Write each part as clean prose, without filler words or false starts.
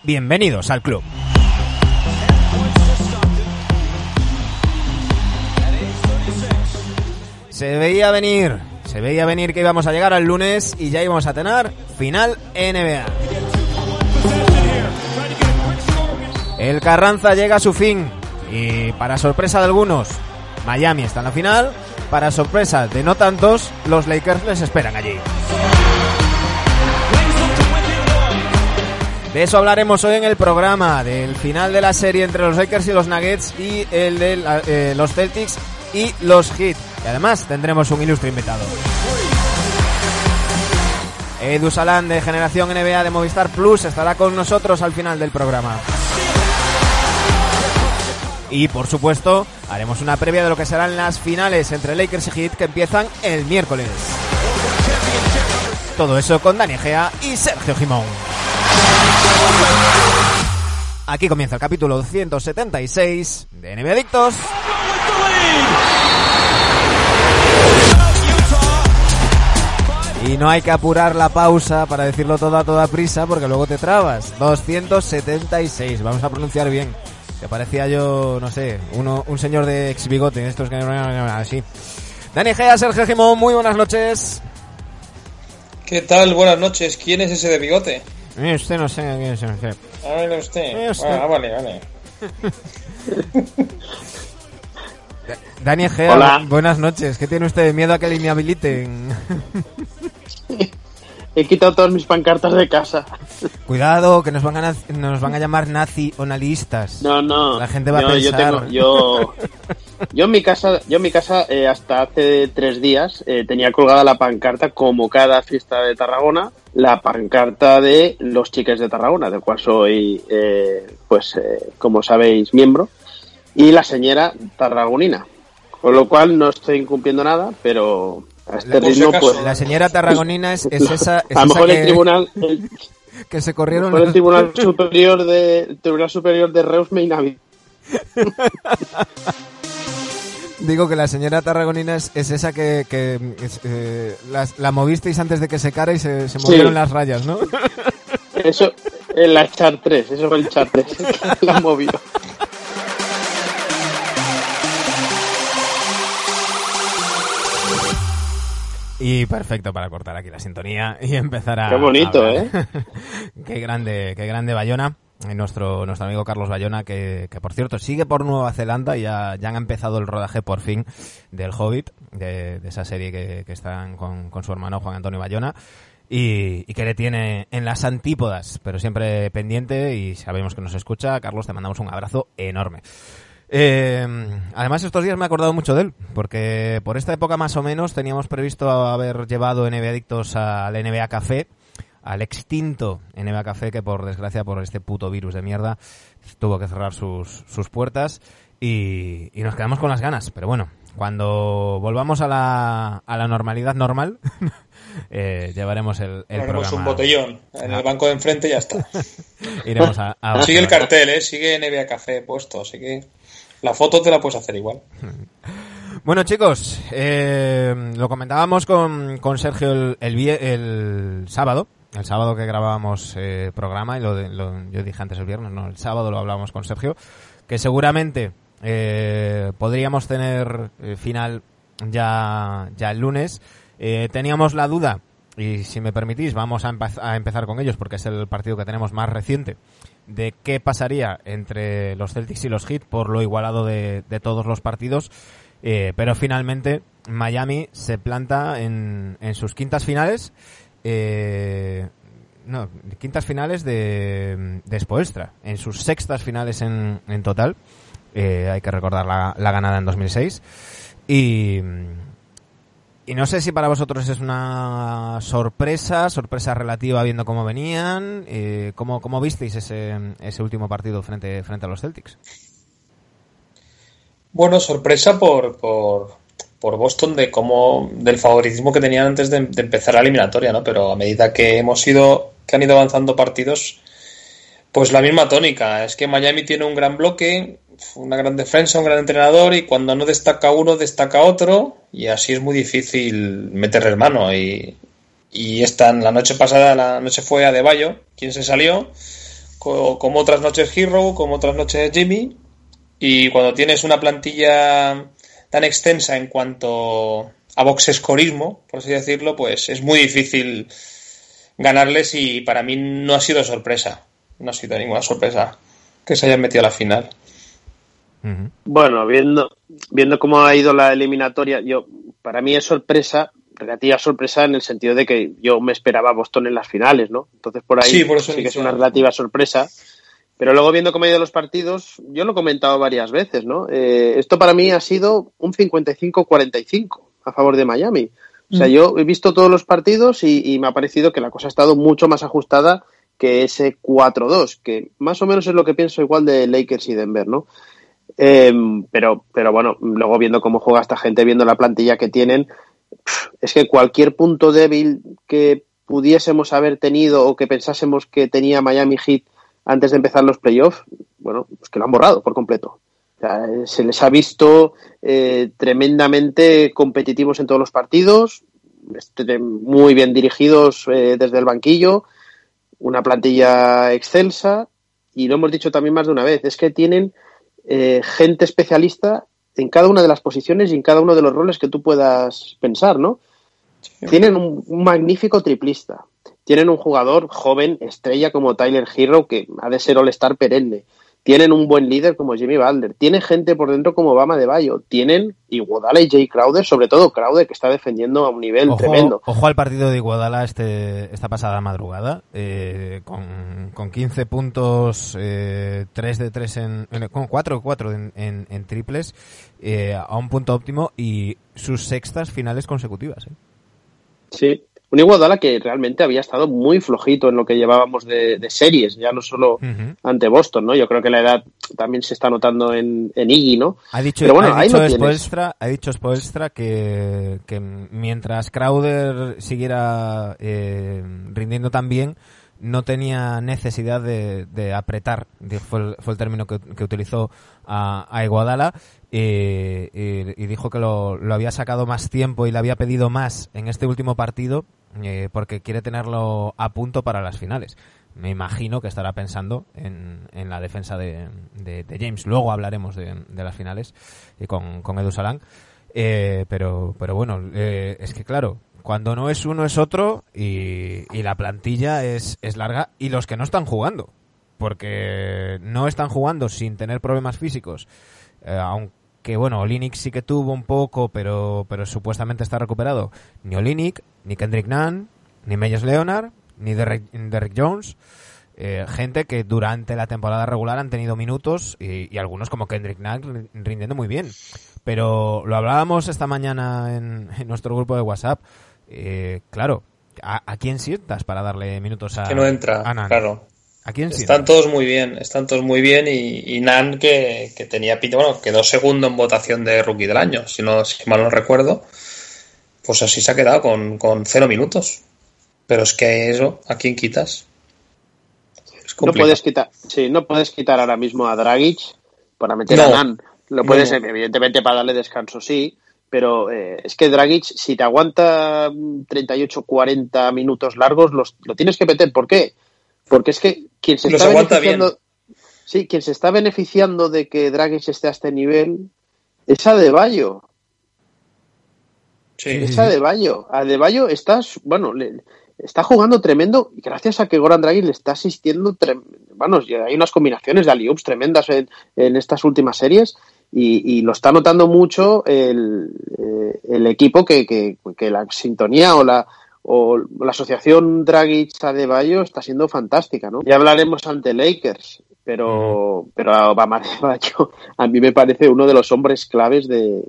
Bienvenidos al club. Se veía venir que íbamos a llegar al lunes y ya íbamos a tener final NBA. El Carranza llega a su fin y, para sorpresa de algunos, Miami está en la final. Para sorpresa de no tantos, los Lakers les esperan allí. De eso hablaremos hoy en el programa, del final de la serie entre los Lakers y los Nuggets y el de los Celtics y los Heat. Y además tendremos un ilustre invitado. Edu Salán, de Generación NBA de Movistar Plus, estará con nosotros al final del programa. Y, por supuesto, haremos una previa de lo que serán las finales entre Lakers y Heat, que empiezan el miércoles. Todo eso con Dani Egea y Sergio Gimón. Aquí comienza el capítulo 276 de NBA Adictos. Y no hay que apurar la pausa para decirlo todo a toda prisa, porque luego te trabas. 276, vamos a pronunciar bien. Que parecía yo, no sé, un señor de ex bigote, estos que así. Dani Gea, Sergio Gimón, muy buenas noches. ¿Qué tal? Buenas noches. ¿Quién es ese de bigote? Usted no sé quién es ese. Ah, no usted. Vale. Dani Gea, hola. Buenas noches. ¿Qué tiene usted? ¿Miedo a que le inhabiliten? He quitado todas mis pancartas de casa. Cuidado, que nos van a llamar nazi-onalistas. No. La gente va a pensar. Yo en mi casa, hasta hace 3 días tenía colgada la pancarta, como cada fiesta de Tarragona, la pancarta de los Chiques de Tarragona, del cual soy, como sabéis, miembro, y la señora tarragonina. Con lo cual no estoy incumpliendo nada, pero a este ritmo, pues... La señora tarragonina es esa... a lo mejor el tribunal... que se corrieron... Por el Tribunal Superior de Reus me inhabilitó. Digo que la señora tarragonina es esa que la movisteis antes de que secara y se movieron las rayas, ¿no? Eso, la Char 3, eso fue el Char 3, la movió. Y perfecto para cortar aquí la sintonía y empezar a... Qué bonito, Qué grande Bayona. Nuestro amigo Carlos Bayona, que por cierto sigue por Nueva Zelanda y ya han empezado el rodaje por fin del Hobbit, de esa serie que están con su hermano Juan Antonio Bayona, y que le tiene en las antípodas, pero siempre pendiente, y sabemos que nos escucha. Carlos, te mandamos un abrazo enorme. Además, estos días me he acordado mucho de él, porque por esta época más o menos teníamos previsto haber llevado NBA Adictos al NBA Café, al extinto NBA Café, que por desgracia, por este puto virus de mierda, tuvo que cerrar sus puertas, y nos quedamos con las ganas. Pero bueno, cuando volvamos a la normalidad normal, llevaremos el programa. Un botellón en el banco de enfrente y ya está. Iremos a sigue el cartel, sigue NBA Café puesto, así que la foto te la puedes hacer igual. Bueno, chicos, lo comentábamos con Sergio el sábado. El sábado que grabábamos programa, y yo dije antes el viernes, no, el sábado lo hablábamos con Sergio, que seguramente podríamos tener final ya el lunes. Teníamos la duda, y si me permitís vamos a empezar con ellos, porque es el partido que tenemos más reciente, de qué pasaría entre los Celtics y los Heat por lo igualado de todos los partidos. Pero finalmente Miami se planta en sus quintas finales. Quintas finales de Spoelstra, en sus sextas finales en total. Hay que recordar la ganada en 2006. Y no sé si para vosotros es una sorpresa relativa viendo cómo venían. ¿Cómo visteis ese último partido frente a los Celtics? Bueno, sorpresa por Boston, del favoritismo que tenían antes de empezar la eliminatoria, ¿no? Pero a medida que han ido avanzando partidos, pues la misma tónica. Es que Miami tiene un gran bloque, una gran defensa, un gran entrenador, y cuando no destaca uno, destaca otro, y así es muy difícil meterle mano. Y la noche pasada, la noche fue Adebayo quien se salió, como otras noches Hero, como otras noches Jimmy, y cuando tienes una plantilla tan extensa en cuanto a boxescorismo, por así decirlo, pues es muy difícil ganarles, y para mí no ha sido sorpresa, no ha sido ninguna sorpresa que se hayan metido a la final. Bueno, viendo cómo ha ido la eliminatoria, para mí es sorpresa, relativa sorpresa en el sentido de que yo me esperaba a Boston en las finales, ¿no? Entonces por ahí sí que es una relativa sorpresa. Pero luego viendo cómo han ido los partidos, yo lo he comentado varias veces, ¿no? Esto para mí ha sido un 55-45 a favor de Miami. O sea, yo he visto todos los partidos y me ha parecido que la cosa ha estado mucho más ajustada que ese 4-2, que más o menos es lo que pienso igual de Lakers y Denver, ¿no? Pero bueno, luego viendo cómo juega esta gente, viendo la plantilla que tienen, es que cualquier punto débil que pudiésemos haber tenido o que pensásemos que tenía Miami Heat antes de empezar los playoffs, bueno, pues que lo han borrado por completo. O sea, se les ha visto tremendamente competitivos en todos los partidos, muy bien dirigidos desde el banquillo, una plantilla excelsa, y lo hemos dicho también más de una vez, es que tienen gente especialista en cada una de las posiciones y en cada uno de los roles que tú puedas pensar, ¿no? Sí. Tienen un magnífico triplista. Tienen un jugador joven, estrella como Tyler Hero, que ha de ser All-Star perenne. Tienen un buen líder como Jimmy Butler. Tienen gente por dentro como Bam Adebayo. Tienen Iguodala y Jay Crowder, sobre todo Crowder, que está defendiendo a un nivel tremendo. Ojo al partido de Iguodala esta pasada madrugada, con 15 puntos, 3 de 3 con 4 en triples, a un punto óptimo, y sus sextas finales consecutivas. Sí. Un Iguodala que realmente había estado muy flojito en lo que llevábamos de series, ya no solo ante Boston, ¿no? Yo creo que la edad también se está notando en Iggy, ¿no? Ha dicho Spoelstra que mientras Crowder siguiera rindiendo tan bien, no tenía necesidad de apretar, fue el término que utilizó a Iguodala, y dijo que lo había sacado más tiempo y le había pedido más en este último partido, porque quiere tenerlo a punto para las finales. Me imagino que estará pensando en la defensa de James. Luego hablaremos de las finales con Edu Salán, pero bueno, es que claro, cuando no es uno es otro, y la plantilla es larga, y los que no están jugando, porque no están jugando sin tener problemas físicos, aunque bueno, Olynyk sí que tuvo un poco, pero supuestamente está recuperado. Ni Olynyk, ni Kendrick Nunn, ni Meyers Leonard, ni Derrick Jones, gente que durante la temporada regular han tenido minutos, y algunos como Kendrick Nunn rindiendo muy bien. Pero lo hablábamos esta mañana en nuestro grupo de WhatsApp. Claro, ¿a quién sientas para darle minutos a Nunn? Que no entra, claro. ¿A quién están todos muy bien, y Nunn que tenía pinta, bueno, quedó segundo en votación de rookie del año, si mal no recuerdo, pues así se ha quedado con 0 minutos. Pero es que eso, ¿a quién quitas? Es complicado. No puedes quitar ahora mismo a Dragic para meter a Nunn. Lo puedes, evidentemente, para darle descanso, sí. Pero es que Dragic, si te aguanta 38-40 minutos largos, lo tienes que meter. ¿Por qué? Porque es que quien se está beneficiando de que Dragic esté a este nivel es Adebayo. Sí. Es Adebayo. Adebayo está jugando tremendo, y gracias a que Goran Dragic le está asistiendo. Hay unas combinaciones de alley-oops tremendas en estas últimas series. Y lo está notando mucho el equipo, que la sintonía o la asociación Dragic-Adebayo está siendo fantástica, ¿no? Ya hablaremos ante Lakers, pero Bam Adebayo a mí me parece uno de los hombres claves de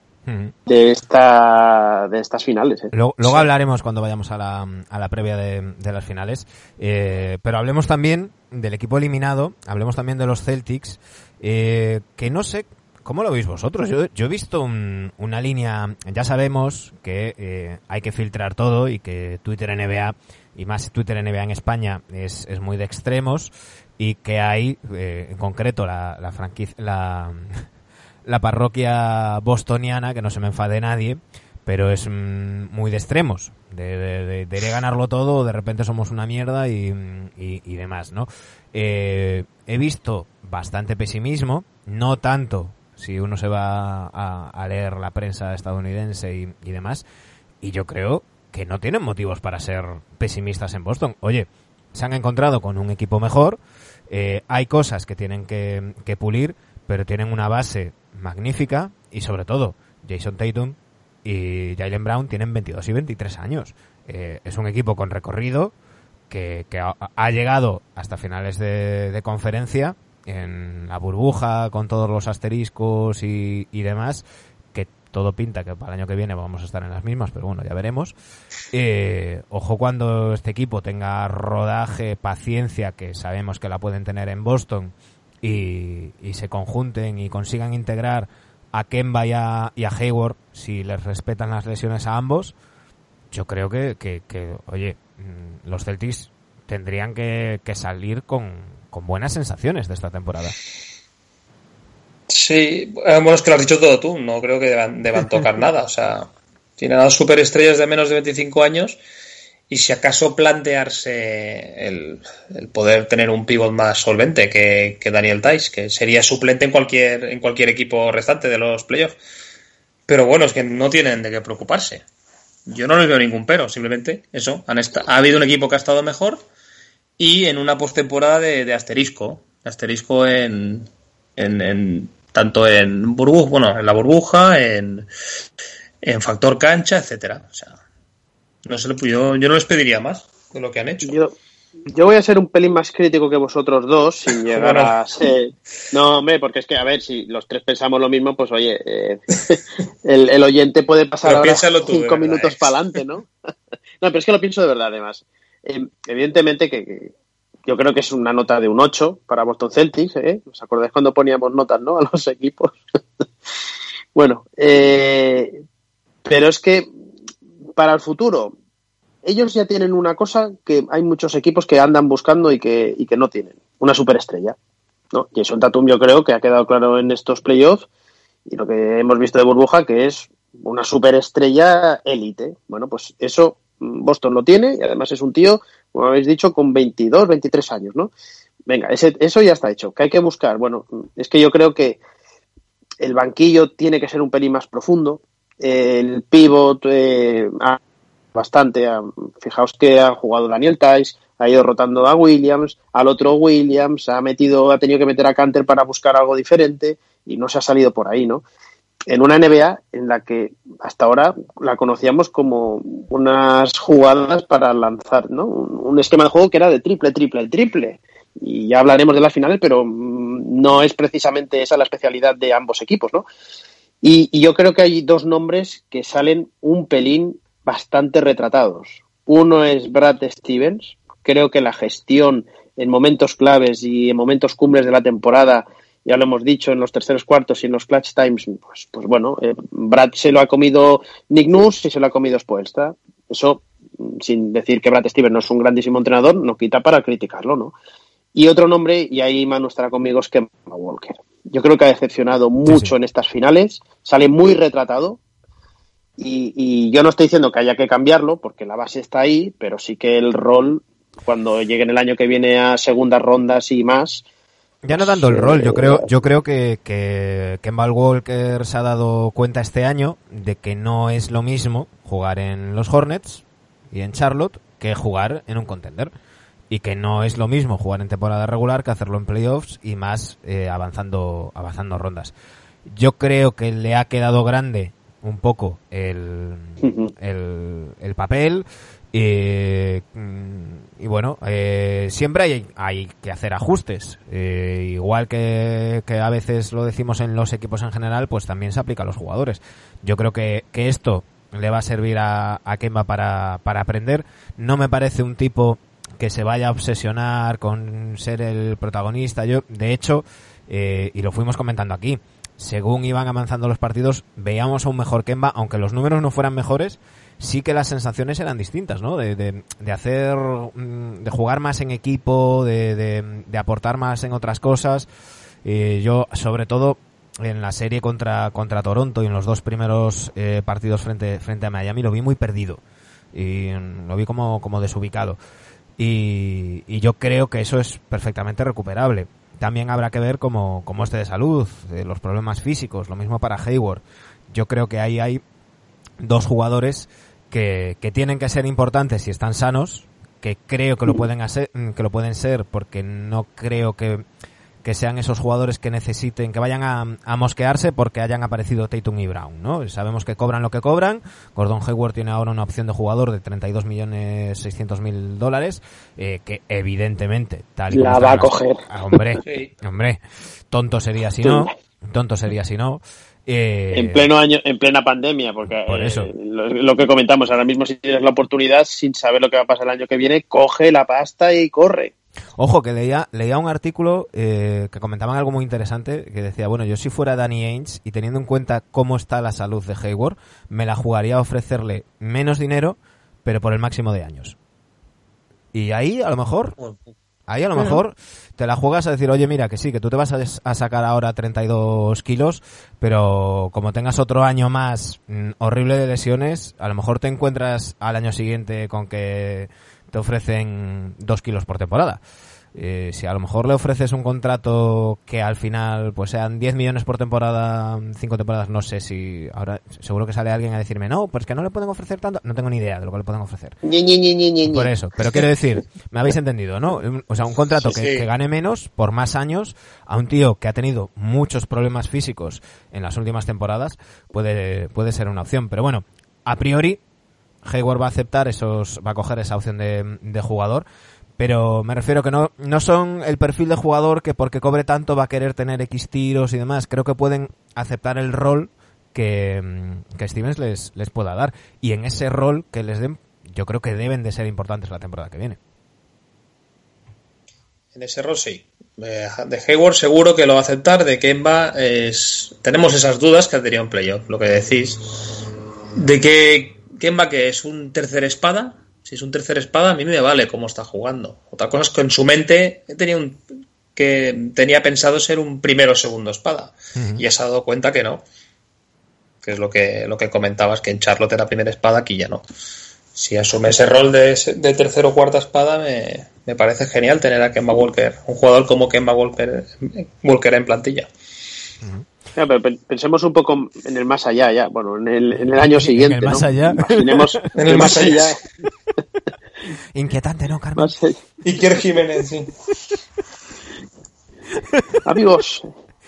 estas finales. Luego hablaremos cuando vayamos a la previa de las finales, pero hablemos también del equipo eliminado, hablemos también de los Celtics, que no sé ¿cómo lo veis vosotros? Yo he visto una línea. Ya sabemos que hay que filtrar todo y que Twitter NBA, y más Twitter NBA en España, es muy de extremos, y que hay, en concreto, la franquicia, la parroquia bostoniana, que no se me enfade nadie, pero es muy de extremos, de ganarlo todo, de repente somos una mierda y demás, ¿no? He visto bastante pesimismo, no tanto si uno se va a leer la prensa estadounidense y demás, y yo creo que no tienen motivos para ser pesimistas en Boston. Oye, se han encontrado con un equipo mejor, hay cosas que tienen que pulir, pero tienen una base magnífica y sobre todo Jason Tatum y Jaylen Brown tienen 22 y 23 años. Es un equipo con recorrido que ha llegado hasta finales de conferencia en la burbuja con todos los asteriscos y demás, que todo pinta que para el año que viene vamos a estar en las mismas, pero bueno, ya veremos. Ojo cuando este equipo tenga rodaje, paciencia, que sabemos que la pueden tener en Boston, y se conjunten y consigan integrar a Kemba y a Hayward, si les respetan las lesiones a ambos. Yo creo que oye, los Celtics tendrían que salir con buenas sensaciones de esta temporada. Sí, bueno, es que lo has dicho todo tú, no creo que deban tocar nada, o sea, tienen a dos superestrellas de menos de 25 años y si acaso plantearse el poder tener un pívot más solvente que Daniel Tice, que sería suplente en cualquier equipo restante de los playoffs. Pero bueno, es que no tienen de qué preocuparse. Yo no les veo ningún pero, simplemente eso. Ha habido un equipo que ha estado mejor y en una postemporada de asterisco. Asterisco en tanto en burbuja, bueno, en la burbuja, en factor cancha, etcétera. O sea, no sé, yo no les pediría más de lo que han hecho. Yo voy a ser un pelín más crítico que vosotros dos, sin llegar a ser... No, hombre, porque es que, a ver, si los tres pensamos lo mismo, pues oye, el oyente puede pasar ahora 5 minutos para adelante, ¿no? No, pero es que lo pienso de verdad, además. Evidentemente que yo creo que es una nota de un 8 para Boston Celtics, ¿eh? ¿Os acordáis cuando poníamos notas, no? A los equipos. Bueno, pero es que para el futuro... Ellos ya tienen una cosa que hay muchos equipos que andan buscando y que no tienen, una superestrella, ¿no? Jason Tatum yo creo que ha quedado claro en estos playoffs y lo que hemos visto de burbuja que es una superestrella élite. Bueno, pues eso Boston lo tiene y además es un tío, como habéis dicho, con 22, 23 años, ¿no? Venga, eso ya está hecho. ¿Qué hay que buscar? Bueno, es que yo creo que el banquillo tiene que ser un pelín más profundo, el pívot... bastante. Fijaos que ha jugado Daniel Tice, ha ido rotando a Williams, al otro Williams, ha tenido que meter a Kanter para buscar algo diferente y no se ha salido por ahí, ¿no? En una NBA en la que hasta ahora la conocíamos como unas jugadas para lanzar, ¿no? Un esquema de juego que era de triple. Y ya hablaremos de las finales, pero no es precisamente esa la especialidad de ambos equipos, ¿no? Y yo creo que hay dos nombres que salen un pelín bastante retratados. Uno es Brad Stevens. Creo que la gestión en momentos claves y en momentos cumbres de la temporada, ya lo hemos dicho, en los terceros cuartos y en los clutch times, pues bueno, Brad se lo ha comido Nick Nurse y se lo ha comido Spoelstra. Eso, sin decir que Brad Stevens no es un grandísimo entrenador, no quita para criticarlo, ¿no? Y otro nombre, y ahí Manu estará conmigo, es Kemba Walker. Yo creo que ha decepcionado mucho en estas finales, sale muy retratado. Y yo no estoy diciendo que haya que cambiarlo, porque la base está ahí, pero sí que el rol, cuando lleguen el año que viene a segundas rondas y más... Ya no dando el rol, yo creo que Kemba Walker se ha dado cuenta este año de que no es lo mismo jugar en los Hornets y en Charlotte que jugar en un contender. Y que no es lo mismo jugar en temporada regular que hacerlo en playoffs y más avanzando rondas. Yo creo que le ha quedado grande un poco el papel y bueno, siempre hay que hacer ajustes, igual que a veces lo decimos en los equipos en general, pues también se aplica a los jugadores. Yo creo que esto le va a servir a Kemba para aprender. No me parece un tipo que se vaya a obsesionar con ser el protagonista. Yo, de hecho, y lo fuimos comentando aquí, según iban avanzando los partidos, veíamos a un mejor Kemba, aunque los números no fueran mejores, sí que las sensaciones eran distintas, ¿no? De hacer, de jugar más en equipo, de aportar más en otras cosas. Yo, sobre todo, en la serie contra Toronto y en los 2 primeros partidos frente a Miami lo vi muy perdido y lo vi como desubicado y yo creo que eso es perfectamente recuperable. También habrá que ver cómo esté de salud, los problemas físicos, lo mismo para Hayward. Yo creo que ahí hay 2 jugadores que tienen que ser importantes si están sanos, que creo que lo pueden ser, porque no creo que sean esos jugadores que necesiten, que vayan a mosquearse porque hayan aparecido Tatum y Brown, ¿no? Sabemos que cobran lo que cobran. Gordon Hayward tiene ahora una opción de jugador de $32.600.000, que evidentemente tal y como la va a coger. Hombre, tonto sería si no. En plena pandemia, porque por eso. Lo que comentamos, ahora mismo si tienes la oportunidad, sin saber lo que va a pasar el año que viene, coge la pasta y corre. Ojo, que leía un artículo que comentaban algo muy interesante, que decía, bueno, yo si fuera Danny Ainge y teniendo en cuenta cómo está la salud de Hayward, me la jugaría a ofrecerle menos dinero, pero por el máximo de años. Y ahí a lo mejor te la juegas a decir, oye, mira, que sí, que tú te vas a sacar ahora 32 kilos, pero como tengas otro año más horrible de lesiones, a lo mejor te encuentras al año siguiente con que te ofrecen 2 kilos por temporada. Si a lo mejor le ofreces un contrato que al final pues sean 10 millones por temporada, 5 temporadas, no sé si ahora seguro que sale alguien a decirme, no, pues que no le pueden ofrecer tanto, no tengo ni idea de lo que le pueden ofrecer. Por eso, pero quiero decir, me habéis entendido, ¿no? O sea, un contrato que gane menos por más años a un tío que ha tenido muchos problemas físicos en las últimas temporadas puede ser una opción, pero bueno, a priori Hayward va a aceptar va a coger esa opción de jugador, pero me refiero que no son el perfil de jugador que porque cobre tanto va a querer tener X tiros y demás. Creo que pueden aceptar el rol que Stevens les pueda dar, y en ese rol que les den yo creo que deben de ser importantes la temporada que viene. En ese rol sí. De Hayward seguro que lo va a aceptar. De Kemba tenemos esas dudas que tendría un playoff, lo que decís, de que Kemba, que es un tercer espada, si es un tercer espada a mí me vale cómo está jugando. Otra cosa es que en su mente tenía pensado ser un primero o segundo espada, y ya se ha dado cuenta que no, que es lo que comentabas, que en Charlotte era primera espada, aquí ya no. Si asume ese rol de tercero o cuarta espada, me parece genial tener a Kemba Walker, un jugador como Kemba Walker en plantilla. Ya, pero pensemos un poco en el más allá ya, bueno, en el año siguiente, ¿En el más allá? Imaginemos en el más allá. Inquietante, ¿no, Carmen? Iker Jiménez, sí. Amigos,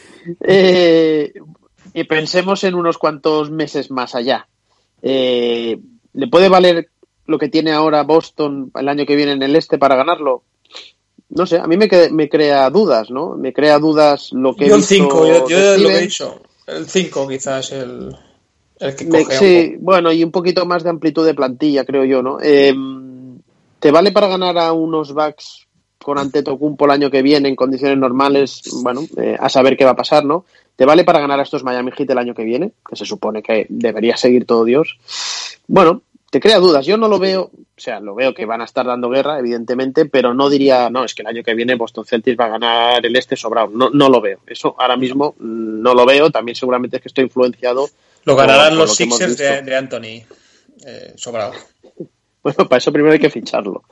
y pensemos en unos cuantos meses más allá. ¿Le puede valer lo que tiene ahora Boston el año que viene en el este para ganarlo? No sé, a mí me crea dudas, ¿no? Me crea dudas lo que yo el 5, yo lo he dicho. El 5 quizás el que coge sí, bueno, y un poquito más de amplitud de plantilla, creo yo, ¿no? ¿Te vale para ganar a unos Bucks con Antetokounmpo el año que viene en condiciones normales? Bueno, a saber qué va a pasar, ¿no? ¿Te vale para ganar a estos Miami Heat el año que viene? Que se supone que debería seguir todo Dios. Bueno, te crea dudas. Yo no lo veo, o sea, lo veo que van a estar dando guerra, evidentemente, pero no diría, no, es que el año que viene Boston Celtics va a ganar el este sobrado. No lo veo. Eso ahora mismo no lo veo. También seguramente es que estoy influenciado. Lo ganarán los Sixers de Anthony sobrado. Bueno, para eso primero hay que ficharlo.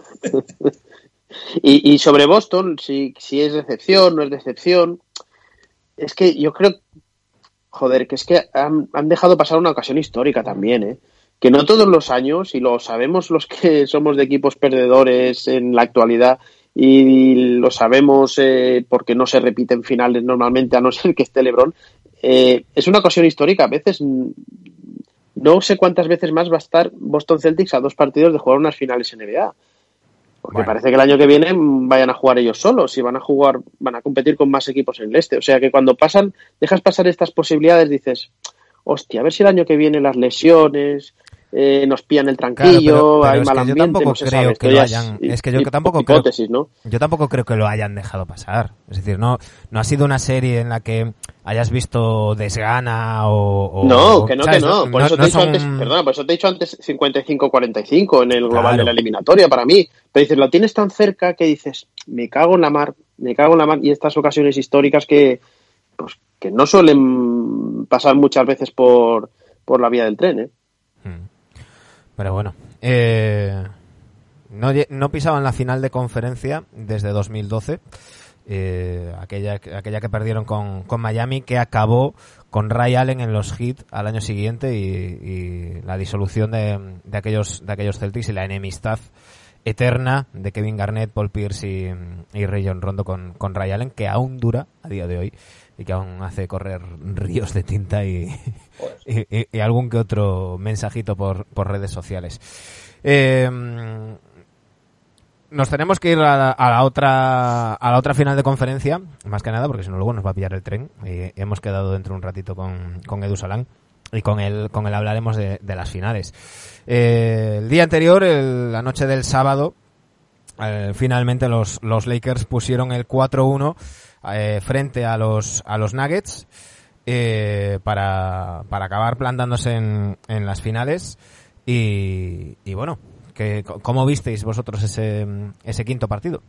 y sobre Boston, si es decepción, no es decepción, es que yo creo, joder, que es que han dejado pasar una ocasión histórica también, ¿eh? Que no todos los años, y lo sabemos los que somos de equipos perdedores en la actualidad, y lo sabemos porque no se repiten finales normalmente, a no ser que esté LeBron, es una ocasión histórica. A veces, no sé cuántas veces más va a estar Boston Celtics a 2 partidos de jugar unas finales NBA. Porque parece que el año que viene vayan a jugar ellos solos y van a competir con más equipos en el este. O sea que cuando dejas pasar estas posibilidades, dices, hostia, a ver si el año que viene las lesiones nos pillan el tranquillo, claro, pero hay mal ambiente. Yo tampoco creo que lo hayan. Es que yo tampoco hipótesis, creo, ¿no? Yo tampoco creo que lo hayan dejado pasar. Es decir, no ha sido una serie en la que hayas visto desgana o no, que no, ¿sabes? Que no. Por eso te he dicho son... antes, perdona, por eso te he dicho antes 55-45 en el global de la eliminatoria para mí. Pero dices, lo tienes tan cerca que dices, me cago en la mar, y estas ocasiones históricas que, pues, que no suelen pasar muchas veces por la vía del tren, ¿eh? Pero bueno, no pisaban la final de conferencia desde 2012, aquella que perdieron con Miami, que acabó con Ray Allen en los Heat al año siguiente y la disolución de aquellos Celtics y la enemistad eterna de Kevin Garnett, Paul Pierce y Rajon Rondo con Ray Allen, que aún dura a día de hoy y que aún hace correr ríos de tinta y algún que otro mensajito por redes sociales. Nos tenemos que ir a la otra final de conferencia, más que nada porque si no luego nos va a pillar el tren. Hemos quedado dentro de un ratito con Edu Salán y con él hablaremos de las finales. El día anterior, la noche del sábado, finalmente los Lakers pusieron el 4-1 frente a los Nuggets para acabar plantándose en las finales y bueno, ¿cómo visteis vosotros ese quinto partido?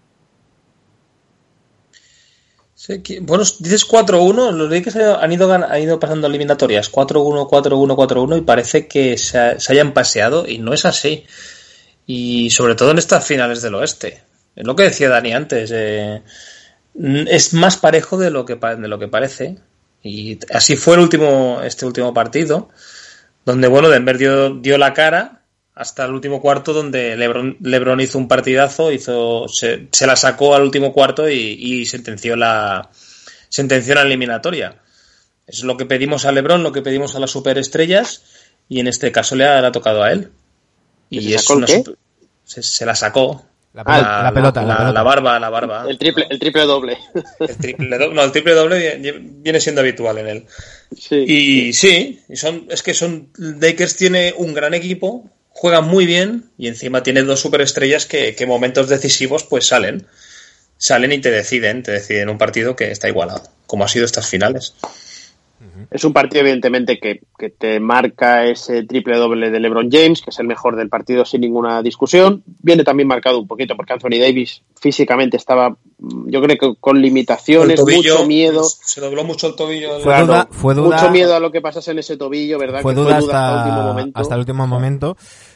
Sí, bueno, dices 4-1, los Lakers han ido pasando eliminatorias 4-1, 4-1, 4-1 y parece que se hayan paseado y no es así. Y sobre todo en estas finales del oeste. Es lo que decía Dani antes, es más parejo de lo que parece. Y así fue este último partido, donde bueno, Denver dio la cara hasta el último cuarto, donde LeBron hizo un partidazo, se la sacó al último cuarto y sentenció la eliminatoria. Es lo que pedimos a LeBron, lo que pedimos a las superestrellas, y en este caso le ha tocado a él. Y es se la sacó. La pelota. La barba. El triple doble. El triple doble viene siendo habitual en él. Sí, y sí, Lakers tiene un gran equipo, juegan muy bien y encima tiene dos superestrellas que momentos decisivos pues salen y te deciden un partido que está igualado, como ha sido estas finales. Es un partido evidentemente que te marca ese triple doble de LeBron James, que es el mejor del partido sin ninguna discusión. Viene también marcado un poquito porque Anthony Davis físicamente estaba, yo creo que con limitaciones, mucho miedo. Se dobló mucho el tobillo. Fue duda. Mucho miedo a lo que pasase en ese tobillo, ¿verdad? Fue duda hasta el último momento.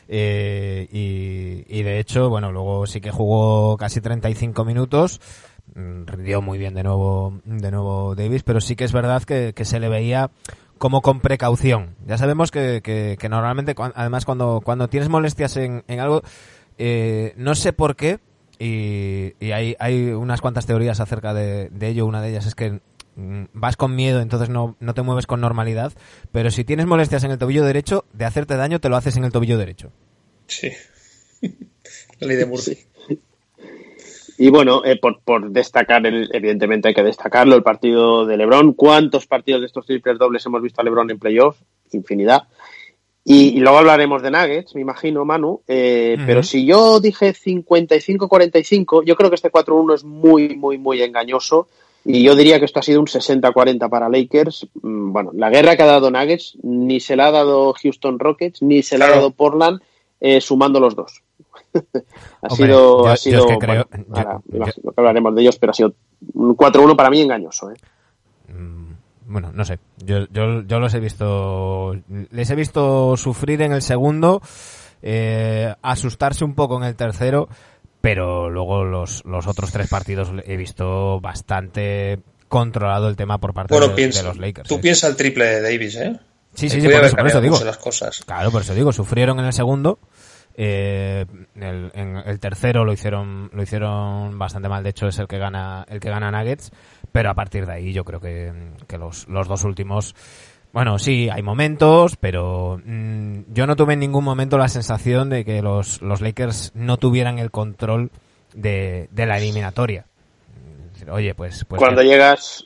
Y de hecho, bueno, luego sí que jugó casi 35 minutos. Rindió muy bien de nuevo Davis, pero sí que es verdad que se le veía como con precaución. Ya sabemos que normalmente, además cuando tienes molestias en algo, no sé por qué, y hay unas cuantas teorías acerca de ello. Una de ellas es que vas con miedo, entonces no te mueves con normalidad, pero si tienes molestias en el tobillo derecho, de hacerte daño te lo haces en el tobillo derecho. Sí. La ley de Murphy. Sí. Y bueno, por destacar, evidentemente hay que destacarlo, el partido de LeBron. ¿Cuántos partidos de estos triples dobles hemos visto a LeBron en playoff? Infinidad. Y luego hablaremos de Nuggets, me imagino, Manu. Pero si yo dije 55-45, yo creo que este 4-1 es muy, muy, muy engañoso. Y yo diría que esto ha sido un 60-40 para Lakers. Bueno, la guerra que ha dado Nuggets ni se la ha dado Houston Rockets, ni se la ha dado Portland, sumando los dos. Lo que hablaremos de ellos, pero ha sido un 4-1 para mí engañoso. Bueno, no sé. Yo les he visto sufrir en el segundo, asustarse un poco en el tercero, pero luego los otros tres partidos he visto bastante controlado el tema por parte de los Lakers. Tú piensas el triple de Davis, ¿eh? Sí, por eso digo. Las cosas. Claro, por eso digo, sufrieron en el segundo. En el tercero lo hicieron bastante mal. De hecho es el que gana Nuggets, pero a partir de ahí yo creo que los dos últimos, bueno, sí hay momentos, pero yo no tuve en ningún momento la sensación de que los Lakers no tuvieran el control de la eliminatoria. Oye, pues cuando llegas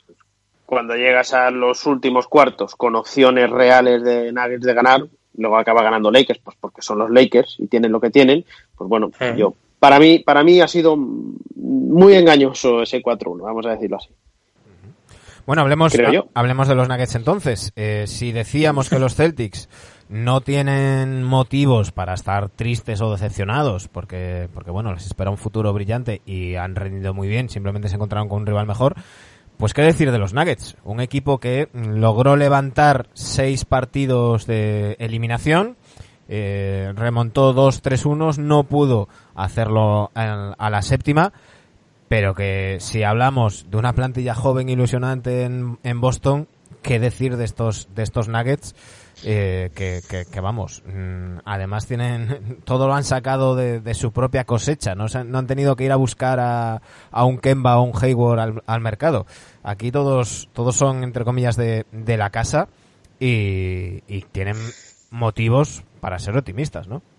a los últimos cuartos con opciones reales de Nuggets de ganar, luego acaba ganando Lakers, pues porque son los Lakers y tienen lo que tienen, pues bueno, para mí ha sido muy engañoso ese 4-1, vamos a decirlo así. Bueno, hablemos de los Nuggets entonces. Si decíamos que los Celtics no tienen motivos para estar tristes o decepcionados, porque bueno, les espera un futuro brillante y han rendido muy bien, simplemente se encontraron con un rival mejor, pues qué decir de los Nuggets, un equipo que logró levantar 6 partidos de eliminación, remontó 2-3-1, no pudo hacerlo a la séptima, pero que si hablamos de una plantilla joven ilusionante en Boston, qué decir de estos Nuggets, que vamos, además todo lo han sacado de su propia cosecha, no han tenido que ir a buscar a un Kemba o un Hayward al mercado. Aquí todos son, entre comillas, de la casa y tienen motivos para ser optimistas, ¿no?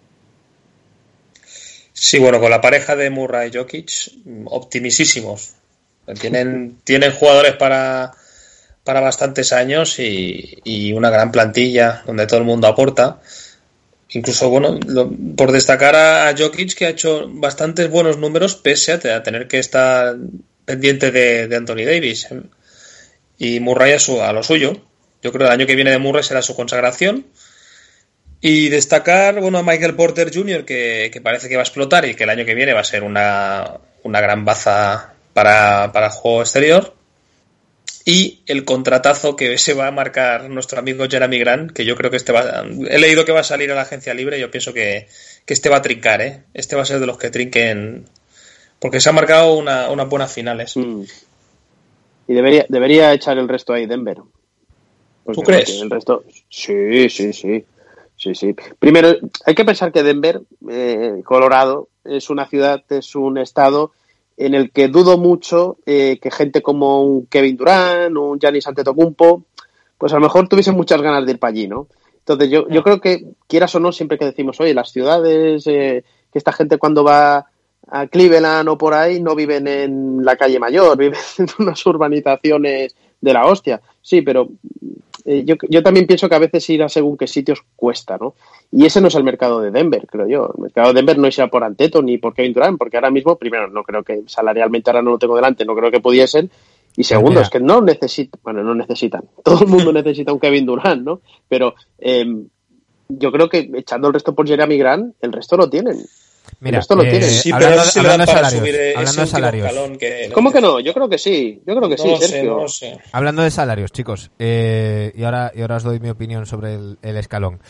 Sí, bueno, con la pareja de Murray y Jokic, optimisísimos. Tienen jugadores para bastantes años y una gran plantilla donde todo el mundo aporta. Incluso, bueno, por destacar a Jokic, que ha hecho bastantes buenos números pese a tener que estar pendiente de Anthony Davis. Y Murray a lo suyo. Yo creo que el año que viene de Murray será su consagración. Y destacar, bueno, a Michael Porter Jr., que parece que va a explotar y que el año que viene va a ser una gran baza para el juego exterior. Y el contratazo que se va a marcar nuestro amigo Jeremy Grant, que yo creo que he leído que va a salir a la agencia libre, yo pienso que este va a trincar, ¿eh? Este va a ser de los que trinquen, porque se ha marcado unas buenas finales. Y debería echar el resto ahí Denver. ¿Tú crees? El resto, sí. Primero, hay que pensar que Denver, Colorado, es una ciudad, es un estado en el que dudo mucho que gente como un Kevin Durant o un Giannis Antetokounmpo, pues a lo mejor tuviesen muchas ganas de ir para allí, ¿no? Entonces yo creo que, quieras o no, siempre que decimos, oye, las ciudades, que esta gente cuando va a Cleveland o por ahí no viven en la calle Mayor, viven en unas urbanizaciones de la hostia. Sí, pero yo también pienso que a veces ir a según qué sitios cuesta, ¿no? Y ese no es el mercado de Denver, creo yo. El mercado de Denver no es ya por Antetokounmpo ni por Kevin Durant, porque ahora mismo, primero, no creo que salarialmente, ahora no lo tengo delante, no creo que pudiesen. Y segundo, es que no necesitan. Todo el mundo necesita un Kevin Durant, ¿no? Pero yo creo que echando el resto por Jeremy Grant, el resto lo tienen. Mira, esto lo tienen. Sí, pero no sé si le dan para subir hablando de salarios. ¿Cómo que no? Yo creo que sí. Yo creo que sí, Sergio. No sé. Hablando de salarios, chicos, y ahora os doy mi opinión sobre el escalón.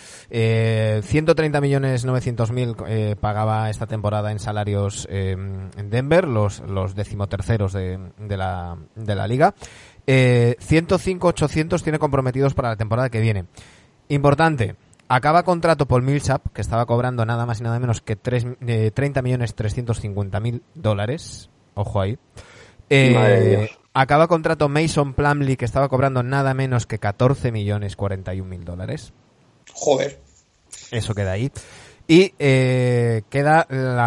130.900.000 pagaba esta temporada en salarios en Denver, los decimoterceros de la liga. 105.800 tiene comprometidos para la temporada que viene. Importante. Acaba contrato Paul Millsap, que estaba cobrando nada más y nada menos que $30.350.000. Ojo ahí. Acaba contrato Mason Plumlee, que estaba cobrando nada menos que $14.041.000. Joder. Eso queda ahí. Y queda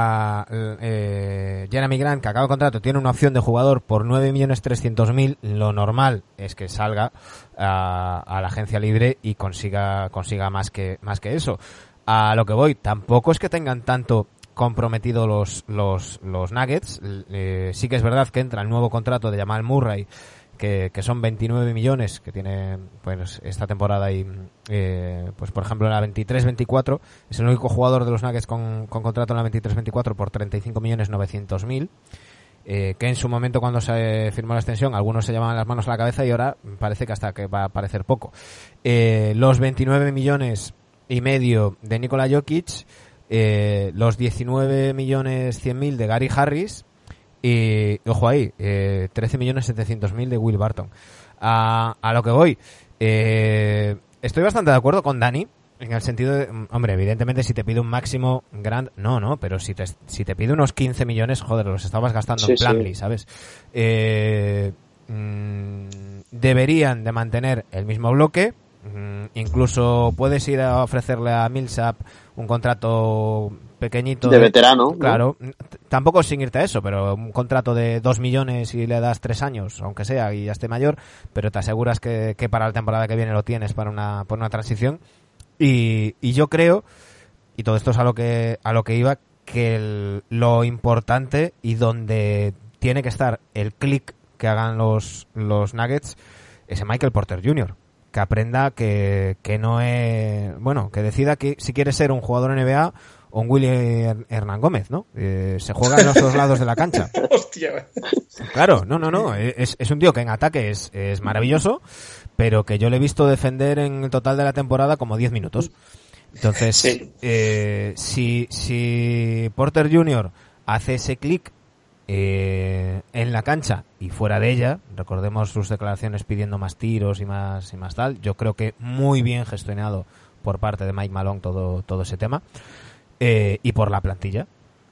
Jeremy Grant, que acaba contrato, tiene una opción de jugador por $9.300.000. Lo normal es que salga a la agencia libre y consiga más que eso. A lo que voy, tampoco es que tengan tanto comprometido los Nuggets. Sí que es verdad que entra el nuevo contrato de Jamal Murray, que son 29 millones que tiene pues esta temporada y pues por ejemplo en la 23-24 es el único jugador de los Nuggets con contrato en la 23-24 por 35.900.000, que en su momento cuando se firmó la extensión algunos se llevaban las manos a la cabeza y ahora parece que hasta que va a parecer poco. Los 29 millones y medio de Nikola Jokic, los 19.100.000 de Gary Harris. Y, ojo ahí, 13.700.000 de Will Barton. A lo que voy, estoy bastante de acuerdo con Dani, en el sentido de, hombre, evidentemente si te pide un máximo grande, no, pero si te pide unos 15 millones, joder, los estabas gastando en Plumlee, ¿sabes? Deberían de mantener el mismo bloque, incluso puedes ir a ofrecerle a Millsap un contrato pequeñito de veterano, claro, ¿no? Tampoco sin irte a eso, pero un contrato de 2 millones y le das 3 años, aunque sea, y ya esté mayor, pero te aseguras que para la temporada que viene lo tienes para una transición. Y yo creo, y todo esto es a lo que iba, que lo importante y donde tiene que estar el click que hagan los Nuggets es en Michael Porter Jr., que aprenda que no es, bueno, que decida que si quiere ser un jugador NBA un Willy Hernán Gómez, ¿no? Se juega en los dos lados de la cancha. Hostia. Claro, no, es un tío que en ataque es maravilloso, pero que yo le he visto defender en el total de la temporada como 10 minutos. Entonces, sí. si Porter Jr. hace ese clic en la cancha y fuera de ella, recordemos sus declaraciones pidiendo más tiros y más tal, yo creo que muy bien gestionado por parte de Mike Malone todo ese tema, y por la plantilla,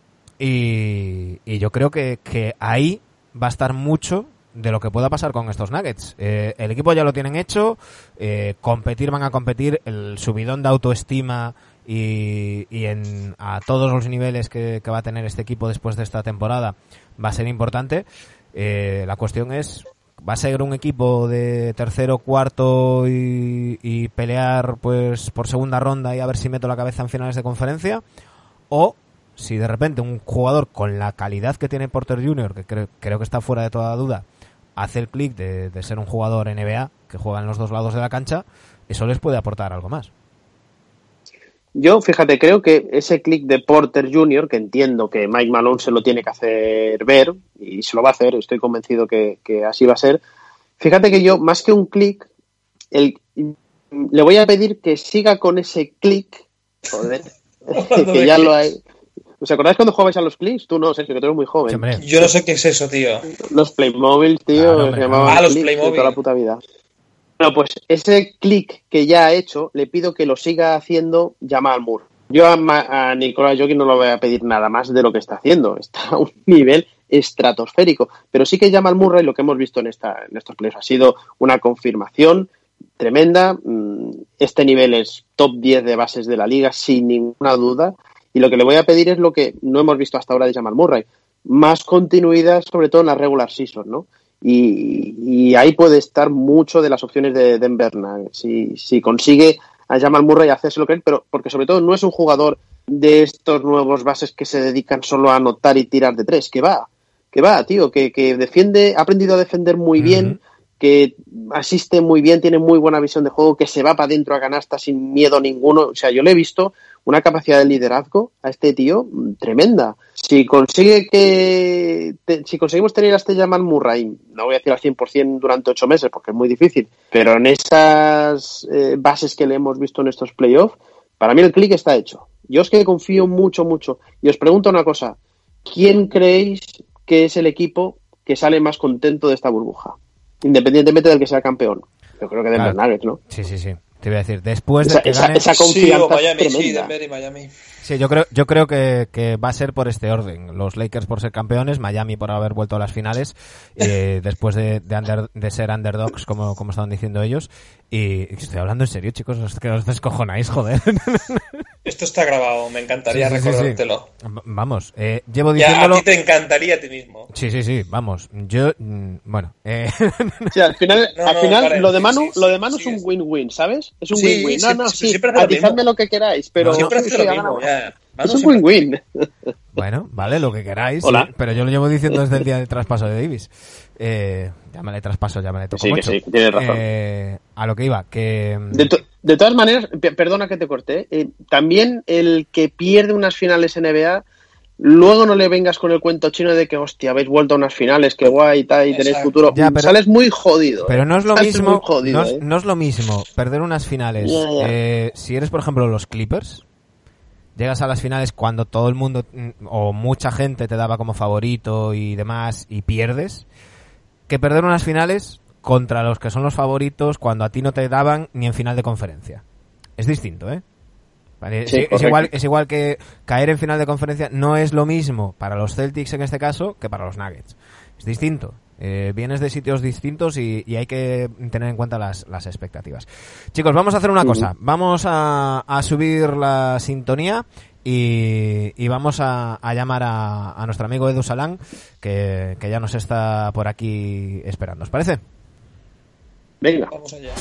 y yo creo que ahí va a estar mucho de lo que pueda pasar con estos Nuggets. El equipo ya lo tienen hecho, van a competir, el subidón de autoestima y a todos los niveles que va a tener este equipo después de esta temporada va a ser importante. La cuestión es, ¿va a ser un equipo de tercero, cuarto y pelear pues por segunda ronda y a ver si meto la cabeza en finales de conferencia? ¿O si de repente un jugador con la calidad que tiene Porter Jr., que creo que está fuera de toda duda, hace el clic de ser un jugador NBA que juega en los dos lados de la cancha, eso les puede aportar algo más? Yo, fíjate, creo que ese clic de Porter Jr., que entiendo que Mike Malone se lo tiene que hacer ver, y se lo va a hacer, estoy convencido que así va a ser. Fíjate que yo, más que un clic, le voy a pedir que siga con ese clic, joder, que ya lo hay. ¿Os acordáis cuando jugabais a los clics? Tú no, Sergio, que tú eres muy joven. Hombre. Yo no sé qué es eso, tío. Los Playmobil, tío, Claro, se llamaban los clics Playmobil. de toda la puta vida. Bueno, pues ese clic que ya ha hecho, le pido que lo siga haciendo Jamal Murray. Yo a Nikola Jokic no le voy a pedir nada más de lo que está haciendo. Está a un nivel estratosférico. Pero sí que Jamal Murray, lo que hemos visto en estos playoffs, ha sido una confirmación tremenda. Este nivel es top 10 de bases de la liga, sin ninguna duda. Y lo que le voy a pedir es lo que no hemos visto hasta ahora de Jamal Murray. Más continuidad, sobre todo en la regular season, ¿no? Y ahí puede estar mucho de las opciones de Denver Nuggets. Si consigue a Jamal Murray hacerse lo que él, pero porque sobre todo no es un jugador de estos nuevos bases que se dedican solo a anotar y tirar de tres, que va, tío, que defiende, ha aprendido a defender muy bien, que asiste muy bien, tiene muy buena visión de juego, que se va para adentro a canasta sin miedo ninguno. O sea, yo le he visto una capacidad de liderazgo a este tío tremenda. Si conseguimos tener a este Jamal Murray, no voy a decir al 100% durante 8 meses porque es muy difícil, pero en esas bases que le hemos visto en estos playoffs, para mí el click está hecho. Yo es que confío mucho. Y os pregunto una cosa, ¿quién creéis que es el equipo que sale más contento de esta burbuja? Independientemente del que sea campeón. Yo creo que Denver Nuggets, ¿no? Sí. Te voy a decir, después de que gane... esa confianza sí, Miami, es tremenda. sí, Denver y Miami. Sí, yo creo que va a ser por este orden. Los Lakers por ser campeones, Miami por haber vuelto a las finales, después de ser underdogs, como estaban diciendo ellos. Y estoy hablando en serio, chicos, que os descojonáis, joder. Esto está grabado, me encantaría recordártelo. Sí. Vamos, llevo diciéndolo... Ya, a ti te encantaría a ti mismo. Sí, vamos. Yo, bueno... Sí, al final, vale, lo de Manu sí, es un win-win, ¿sabes? Es un Sí, win-win. siempre hace lo atizadme mismo. lo que queráis, pero... Siempre hace sí, lo ha mismo, ganado. ya. Es un win-win. Bueno, vale, lo que queráis. Hola. Sí, pero yo lo llevo diciendo desde el día del traspaso de Davis. Llámale traspaso, llámale toco Sí, mucho. que sí, tienes razón. A lo que iba, que... De todas maneras, perdona que te corté, también el que pierde unas finales NBA, luego no le vengas con el cuento chino de que, hostia, habéis vuelto a unas finales, qué guay, tal, y tenéis Exacto. futuro. Ya, pero- sales muy jodido. Pero no es lo Sales mismo, muy jodido, no es lo mismo perder unas finales. Ya. Si eres, por ejemplo, los Clippers, llegas a las finales cuando todo el mundo o mucha gente te daba como favorito y demás y pierdes, que perder unas finales contra los que son los favoritos cuando a ti no te daban ni en final de conferencia. Es distinto, ¿eh? Vale, Sí, es igual que caer en final de conferencia no es lo mismo para los Celtics en este caso que para los Nuggets. Es distinto. Vienes de sitios distintos y hay que tener en cuenta las expectativas. Chicos, vamos a hacer una cosa. Vamos a subir la sintonía y vamos a llamar a nuestro amigo Edu Salán, que ya nos está por aquí esperando. ¿Os parece? Venga. Vamos allá.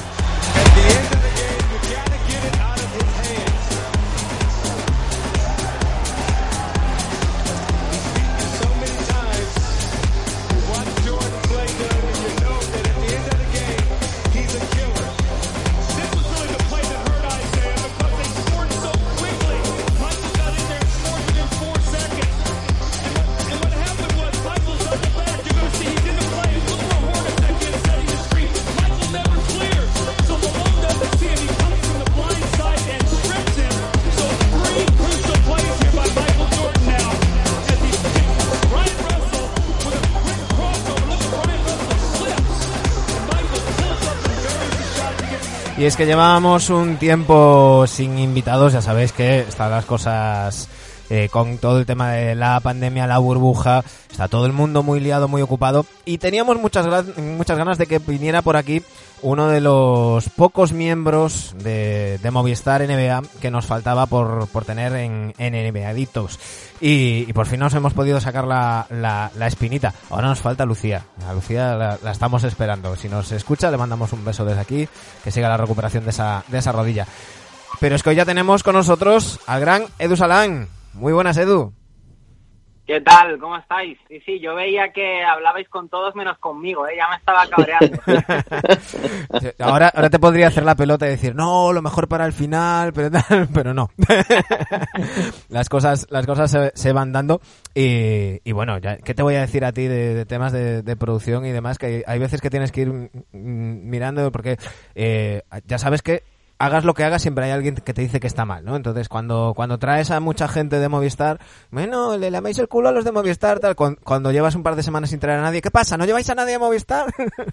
Y es que llevábamos un tiempo sin invitados, ya sabéis que están las cosas con todo el tema de la pandemia, la burbuja, está todo el mundo muy liado, muy ocupado, y teníamos muchas ganas de que viniera por aquí uno de los pocos miembros de Movistar NBA que nos faltaba por tener en NBA Adictos. Y por fin nos hemos podido sacar la espinita. Ahora nos falta Lucía. A Lucía la estamos esperando. Si nos escucha, le mandamos un beso desde aquí, que siga la recuperación de esa rodilla. Pero es que hoy ya tenemos con nosotros al gran Edu Salán. Muy buenas, Edu. ¿Qué tal? ¿Cómo estáis? Sí, yo veía que hablabais con todos menos conmigo, ya me estaba cabreando. Ahora te podría hacer la pelota y decir, no, lo mejor para el final, pero no. Las cosas se van dando y bueno, ya, ¿qué te voy a decir a ti de temas de producción y demás? Que hay veces que tienes que ir mirando porque ya sabes que hagas lo que hagas, siempre hay alguien que te dice que está mal, ¿no? Entonces, cuando traes a mucha gente de Movistar, bueno, le laméis el culo a los de Movistar, tal. Cuando llevas un par de semanas sin traer a nadie, ¿qué pasa? ¿No lleváis a nadie a Movistar?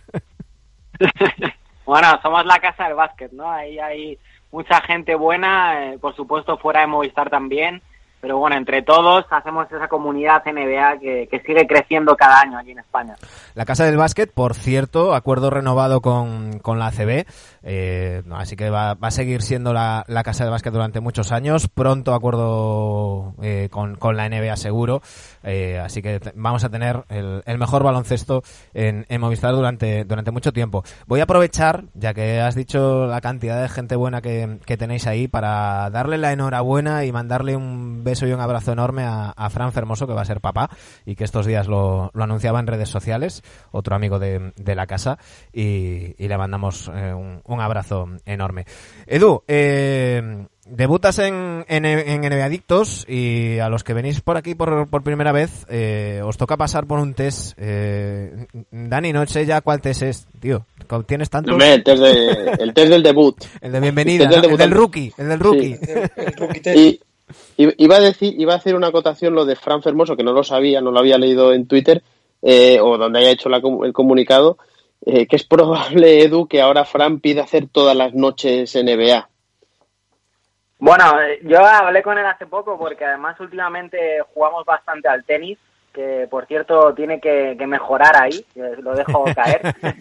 Bueno, somos la casa del básquet, ¿no? Ahí hay mucha gente buena, por supuesto fuera de Movistar también, pero bueno, entre todos hacemos esa comunidad NBA que sigue creciendo cada año aquí en España. La Casa del Básquet, por cierto, acuerdo renovado con la ACB, así que va a seguir siendo la Casa del Básquet durante muchos años, pronto acuerdo con la NBA seguro, así que vamos a tener el mejor baloncesto en Movistar durante mucho tiempo. Voy a aprovechar, ya que has dicho la cantidad de gente buena que tenéis ahí, para darle la enhorabuena y mandarle un beso y un abrazo enorme a Fran Fermoso, que va a ser papá y que estos días lo anunciaba en redes sociales, otro amigo de la casa, y le mandamos un abrazo enorme. Edu, debutas en NBA Adictos, y a los que venís por aquí por primera vez os toca pasar por un test. Dani, no sé ya cuál test es, tío. ¿Tienes tantos? No, el test del debut. El de bienvenida, el del rookie. Sí. El rookie test. Iba a hacer una acotación lo de Fran Fermoso, que no lo sabía, no lo había leído en Twitter, o donde haya hecho el comunicado, que es probable, Edu, que ahora Fran pida hacer todas las noches NBA. Bueno, yo hablé con él hace poco porque además últimamente jugamos bastante al tenis, que por cierto tiene que mejorar ahí, lo dejo caer.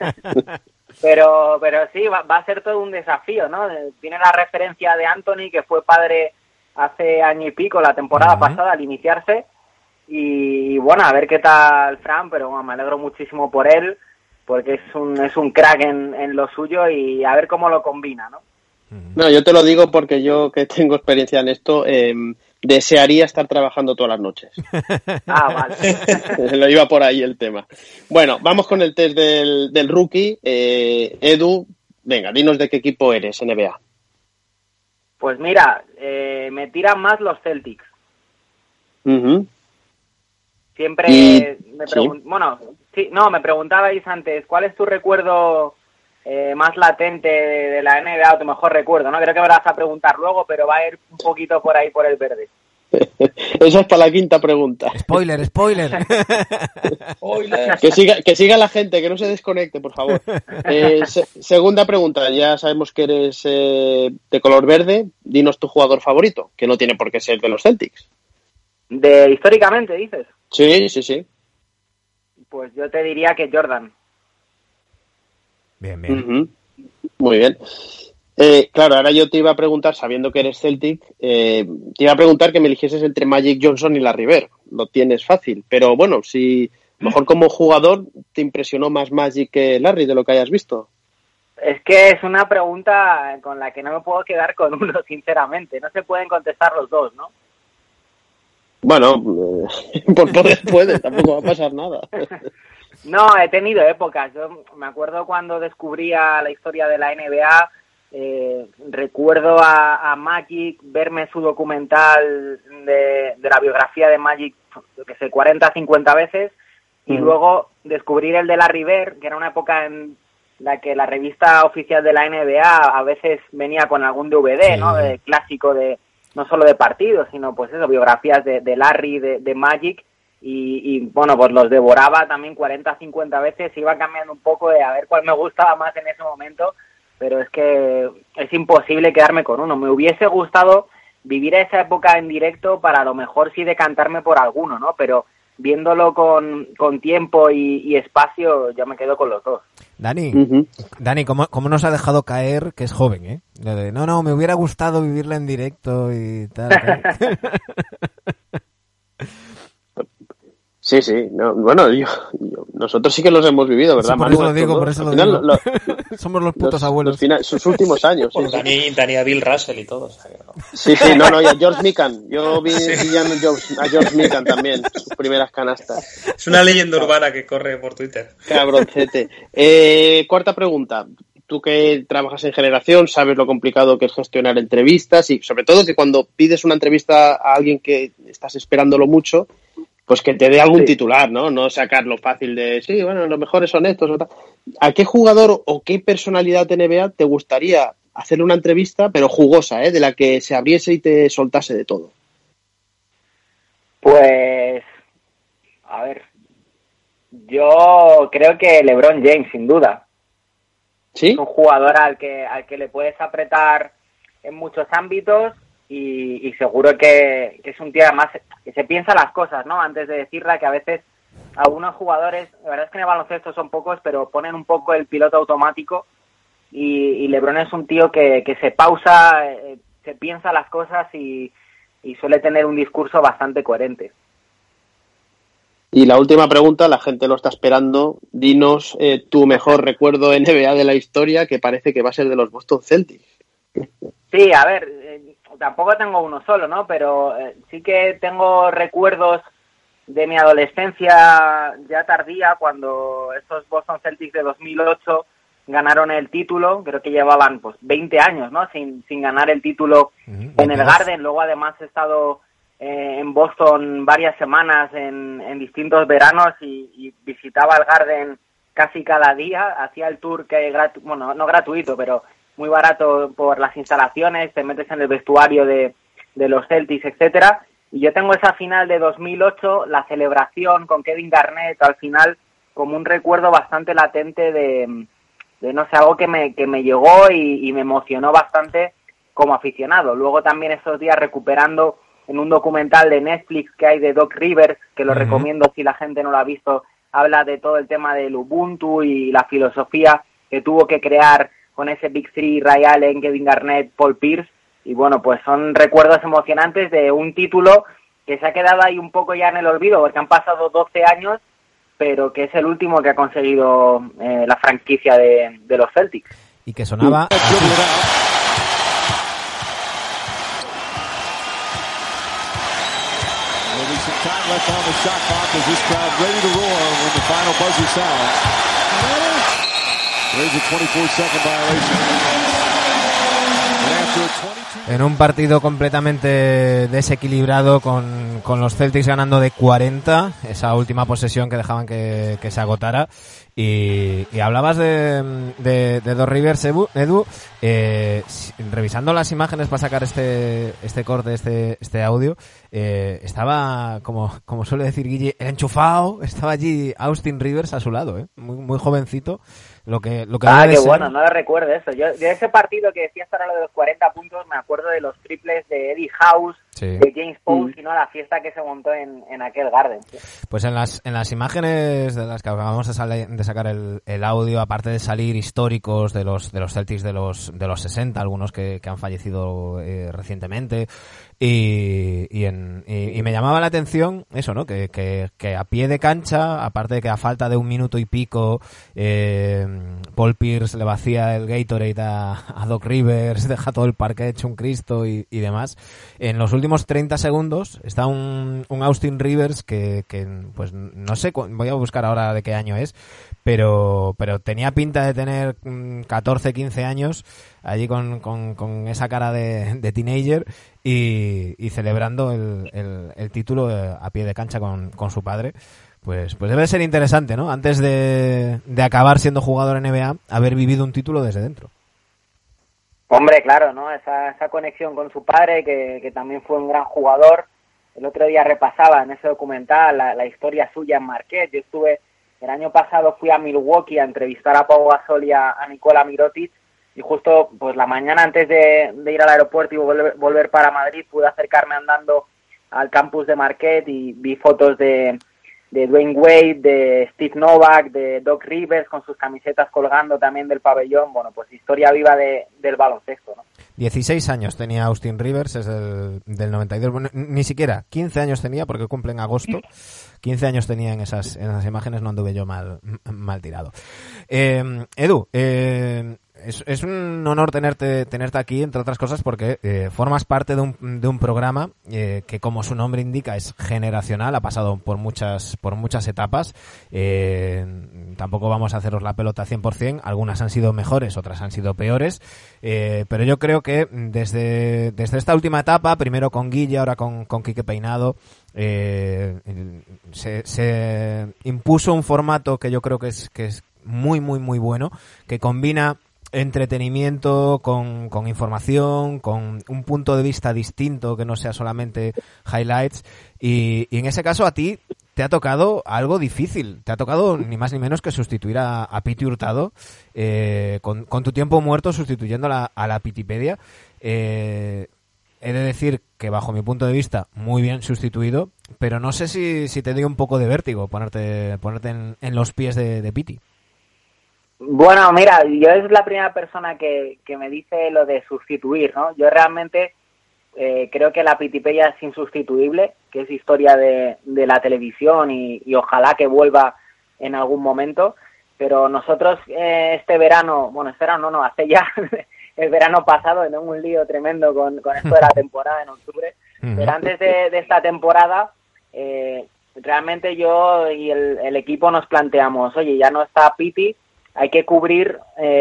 pero sí, va a ser todo un desafío, ¿no? Tiene la referencia de Anthony, que fue padre hace año y pico, la temporada pasada, al iniciarse, y bueno, a ver qué tal Fran, pero bueno, me alegro muchísimo por él, porque es un crack en lo suyo, y a ver cómo lo combina, ¿no? No, yo te lo digo porque yo, que tengo experiencia en esto, desearía estar trabajando todas las noches. Vale. Lo iba por ahí el tema. Bueno, vamos con el test del rookie. Edu, venga, dinos de qué equipo eres, NBA. Pues mira, me tiran más los Celtics. Uh-huh. Siempre me preguntabais antes, ¿cuál es tu recuerdo más latente de la NBA o tu mejor recuerdo? No creo que me lo vas a preguntar luego, pero va a ir un poquito por ahí por el verde. Esa es para la quinta pregunta. Spoiler. Que siga la gente, que no se desconecte, por favor. Segunda pregunta, ya sabemos que eres de color verde. Dinos tu jugador favorito, que no tiene por qué ser de los Celtics. ¿De históricamente, dices? Sí. Pues yo te diría que Jordan. Bien. Uh-huh. Muy bien. Claro, ahora yo te iba a preguntar, sabiendo que eres Celtic, te iba a preguntar que me eligieses entre Magic Johnson y Larry Bird. Lo tienes fácil, pero bueno, si mejor como jugador te impresionó más Magic que Larry de lo que hayas visto. Es que es una pregunta con la que no me puedo quedar con uno, sinceramente. No se pueden contestar los dos, ¿no? Bueno, por poder puede, tampoco va a pasar nada. No, he tenido épocas. Yo me acuerdo cuando descubría la historia de la NBA. Recuerdo a Magic, verme su documental de la biografía de Magic, que sé, 40, 50 veces, y luego descubrir el de Larry Bird, que era una época en la que la revista oficial de la NBA a veces venía con algún DVD, sí, ¿no? De clásico, de no solo de partidos, sino pues eso, biografías de Larry, de Magic, y bueno, pues los devoraba también 40, 50 veces, iba cambiando un poco de a ver cuál me gustaba más en ese momento. pero es que es imposible quedarme con uno. Me hubiese gustado vivir esa época en directo para a lo mejor sí decantarme por alguno, ¿no? Pero viéndolo con tiempo y espacio, yo me quedo con los dos. Dani, ¿cómo nos ha dejado caer que es joven, eh? No, me hubiera gustado vivirla en directo y tal. Sí, no, bueno, nosotros sí que los hemos vivido, ¿verdad, sí, por Manu? Eso lo digo, por eso lo digo. Somos los putos abuelos. Sus últimos años. Por Dani a Bill Russell y todo. O sea, no. Sí, no, y a George Mikan. Yo vi a George Mikan también, sus primeras canastas. Es una leyenda urbana que corre por Twitter. Cabroncete. Cuarta pregunta. Tú que trabajas en Generación, sabes lo complicado que es gestionar entrevistas y sobre todo que cuando pides una entrevista a alguien que estás esperándolo mucho, pues que te dé algún titular, ¿no? No sacarlo fácil de, sí, bueno, los mejores son estos o tal. ¿A qué jugador o qué personalidad de NBA te gustaría hacerle una entrevista, pero jugosa, de la que se abriese y te soltase de todo? Pues, a ver, yo creo que LeBron James, sin duda. ¿Sí? Es un jugador al que le puedes apretar en muchos ámbitos y seguro que es un tío además que se piensa las cosas, ¿no? Antes de decirla, que a veces algunos jugadores, la verdad es que en el baloncesto son pocos, pero ponen un poco el piloto automático y LeBron es un tío que se pausa, se piensa las cosas y suele tener un discurso bastante coherente. Y la última pregunta, la gente lo está esperando. Dinos tu mejor recuerdo NBA de la historia, que parece que va a ser de los Boston Celtics. Sí, a ver, tampoco tengo uno solo, ¿no? Pero sí que tengo recuerdos de mi adolescencia ya tardía, cuando estos Boston Celtics de 2008 ganaron el título. Creo que llevaban pues 20 años, ¿no? Sin ganar el título en el Garden. Luego además he estado en Boston varias semanas en distintos veranos y visitaba el Garden casi cada día. Hacía el tour que no gratuito, pero muy barato por las instalaciones. Te metes en el vestuario de los Celtics, etcétera. Y yo tengo esa final de 2008, la celebración con Kevin Garnett al final, como un recuerdo bastante latente de no sé, algo que me llegó y me emocionó bastante como aficionado. Luego también estos días recuperando en un documental de Netflix que hay de Doc Rivers, que lo recomiendo si la gente no lo ha visto, habla de todo el tema del Ubuntu y la filosofía que tuvo que crear con ese Big Three, Ray Allen, Kevin Garnett, Paul Pierce. Y bueno, pues son recuerdos emocionantes de un título que se ha quedado ahí un poco ya en el olvido, porque han pasado 12 años, pero que es el último que ha conseguido la franquicia de los Celtics. Y que sonaba... En un partido completamente desequilibrado, con los Celtics ganando de 40, esa última posesión que dejaban que se agotara. Y hablabas de Doc Rivers, Edu, revisando las imágenes para sacar este corte, este audio, estaba, como suele decir Guille, el enchufado, estaba allí Austin Rivers a su lado, muy, muy jovencito. Lo que qué bueno, no lo recuerdo eso. Yo de ese partido que decías ahora lo de los 40 puntos, me acuerdo de los triples de Eddie House, sí, de James Posey, ¿no? La fiesta que se montó en aquel Garden. Sí. Pues en las imágenes de las que acabamos de sacar el audio, aparte de salir históricos de los Celtics de los 60, algunos que han fallecido recientemente, y me llamaba la atención eso, ¿no? Que a pie de cancha, aparte de que a falta de un minuto y pico, Paul Pierce le vacía el Gatorade a Doc Rivers, deja todo el parque hecho un Cristo y demás. En los últimos 30 segundos está un Austin Rivers que pues no sé, voy a buscar ahora de qué año es, pero tenía pinta de tener 14, 15 años, allí con esa cara de teenager y celebrando el título a pie de cancha con su padre. Pues debe ser interesante, ¿no? Antes de acabar siendo jugador en NBA, haber vivido un título desde dentro. Hombre, claro, ¿no? Esa conexión con su padre, que también fue un gran jugador. El otro día repasaba en ese documental la historia suya en Marquette. Yo el año pasado fui a Milwaukee a entrevistar a Pau Gasol y a Nikola Mirotic, y justo pues la mañana antes de ir al aeropuerto y volver para Madrid pude acercarme andando al campus de Marquette y vi fotos de Dwayne Wade, de Steve Novak, de Doc Rivers con sus camisetas colgando también del pabellón. Bueno, pues historia viva del baloncesto, ¿no? 16 años tenía Austin Rivers, es del 92, bueno, ni siquiera 15 años tenía porque cumple en agosto. 15 años tenía en esas imágenes, no anduve yo mal tirado. Edu, es un honor tenerte aquí, entre otras cosas, porque formas parte de un programa que, como su nombre indica, es generacional, ha pasado por muchas etapas. Tampoco vamos a haceros la pelota 100%, algunas han sido mejores, otras han sido peores, pero yo creo que desde esta última etapa, primero con Guille, ahora con Quique Peinado, se impuso un formato que yo creo que es muy, muy, muy bueno, que combina entretenimiento con información, con un punto de vista distinto que no sea solamente highlights, y en ese caso a ti te ha tocado algo difícil, te ha tocado ni más ni menos que sustituir a Piti Hurtado, con tu tiempo muerto sustituyendo a la Pitipedia. He de decir que bajo mi punto de vista muy bien sustituido, pero no sé si te dio un poco de vértigo ponerte en los pies de Piti. Bueno, mira, yo es la primera persona que me dice lo de sustituir, ¿no? Yo realmente creo que la Pitipedia es insustituible, que es historia de la televisión y ojalá que vuelva en algún momento, pero nosotros este verano no, hace ya el verano pasado, tengo un lío tremendo con esto de la temporada en octubre, pero antes de esta temporada realmente yo y el equipo nos planteamos, oye, ya no está Piti, hay que cubrir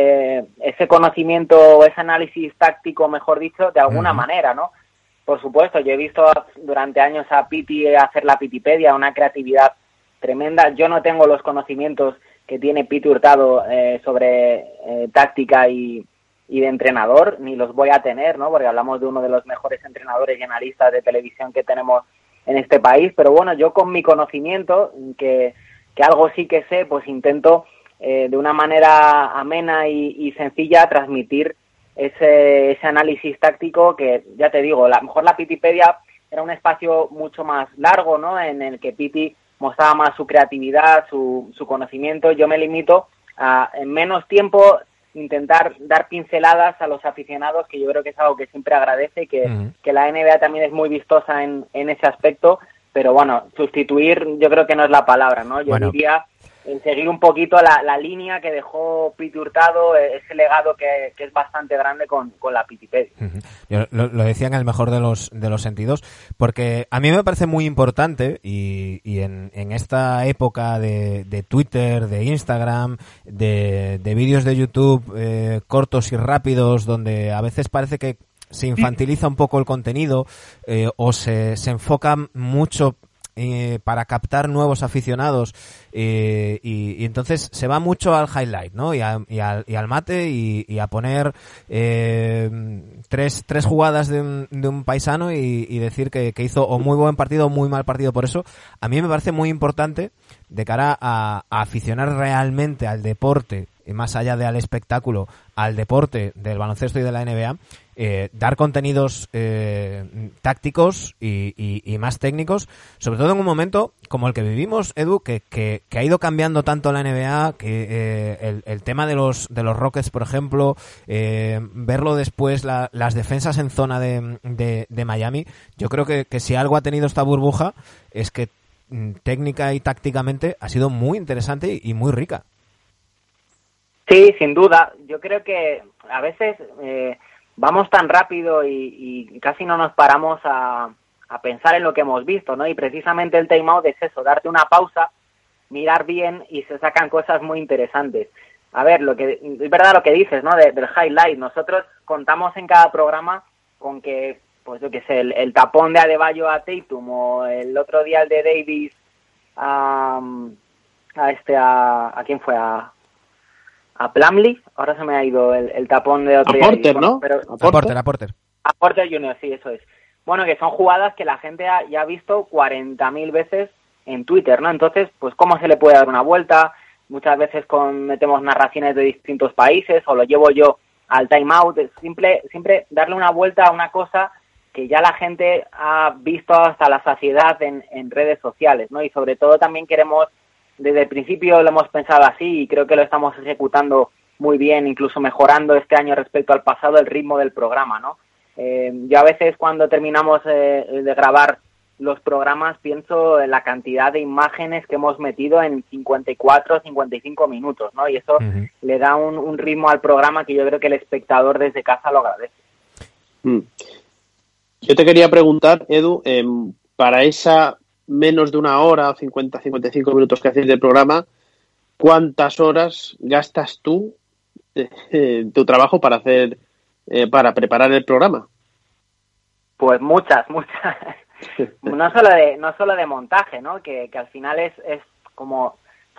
ese conocimiento o ese análisis táctico, mejor dicho, de alguna manera, ¿no? Por supuesto, yo he visto durante años a Piti hacer la Pitipedia, una creatividad tremenda. Yo no tengo los conocimientos que tiene Piti Hurtado sobre táctica y de entrenador, ni los voy a tener, ¿no? Porque hablamos de uno de los mejores entrenadores y analistas de televisión que tenemos en este país. Pero bueno, yo con mi conocimiento, que algo sí que sé, pues intento de una manera amena y sencilla transmitir ese análisis táctico que, ya te digo, a lo mejor la Pitipedia era un espacio mucho más largo, ¿no? En el que Piti mostraba más su creatividad, su conocimiento. Yo me limito a, en menos tiempo, intentar dar pinceladas a los aficionados, que yo creo que es algo que siempre agradece, que la NBA también es muy vistosa en ese aspecto, pero bueno, sustituir yo creo que no es la palabra, ¿no? Yo diría en seguir un poquito la línea que dejó Piti Hurtado, ese legado que es bastante grande con la Pitipedia. Yo lo decía en el mejor de los sentidos, porque a mí me parece muy importante y en esta época de Twitter, de Instagram, de vídeos de YouTube cortos y rápidos, donde a veces parece que se infantiliza un poco el contenido o se enfoca mucho para captar nuevos aficionados y entonces se va mucho al highlight, ¿no? Y al mate y a poner tres jugadas de un paisano y decir que hizo o muy buen partido o muy mal partido. Por eso a mí me parece muy importante de cara a aficionar realmente al deporte, más allá de al espectáculo, al deporte del baloncesto y de la NBA, dar contenidos tácticos y más técnicos, sobre todo en un momento como el que vivimos, Edu, que ha ido cambiando tanto la NBA, que el tema de los Rockets, por ejemplo, verlo después, las defensas en zona de Miami, yo creo que si algo ha tenido esta burbuja es que técnica y tácticamente ha sido muy interesante y muy rica. Sí, sin duda. Yo creo que a veces vamos tan rápido y casi no nos paramos a pensar en lo que hemos visto, ¿no? Y precisamente el time out es eso, darte una pausa, mirar bien y se sacan cosas muy interesantes. A ver, es verdad lo que dices, ¿no? Del highlight. Nosotros contamos en cada programa con que, pues yo qué sé, el tapón de Adebayo a Tatum o el otro día el de Davis a ¿quién fue? A Plumlee, ahora se me ha ido el tapón de otro día. Porter, ¿no? A Porter. A Porter Jr., sí, eso es. Bueno, que son jugadas que la gente ya ha visto 40.000 veces en Twitter, ¿no? Entonces, pues cómo se le puede dar una vuelta. Muchas veces metemos narraciones de distintos países, o lo llevo yo al timeout, siempre darle una vuelta a una cosa que ya la gente ha visto hasta la saciedad en redes sociales, ¿no? Y sobre todo también queremos, desde el principio lo hemos pensado así y creo que lo estamos ejecutando muy bien, incluso mejorando este año respecto al pasado el ritmo del programa, ¿no? Yo a veces cuando terminamos de grabar los programas pienso en la cantidad de imágenes que hemos metido en 54 o 55 minutos, ¿no? Y eso le da un ritmo al programa que yo creo que el espectador desde casa lo agradece. Yo te quería preguntar, Edu, para esa menos de una hora, 55 minutos que hacéis del programa, ¿cuántas horas gastas tú en tu trabajo para para preparar el programa? Pues muchas. No solo de montaje, ¿no? Que al final es como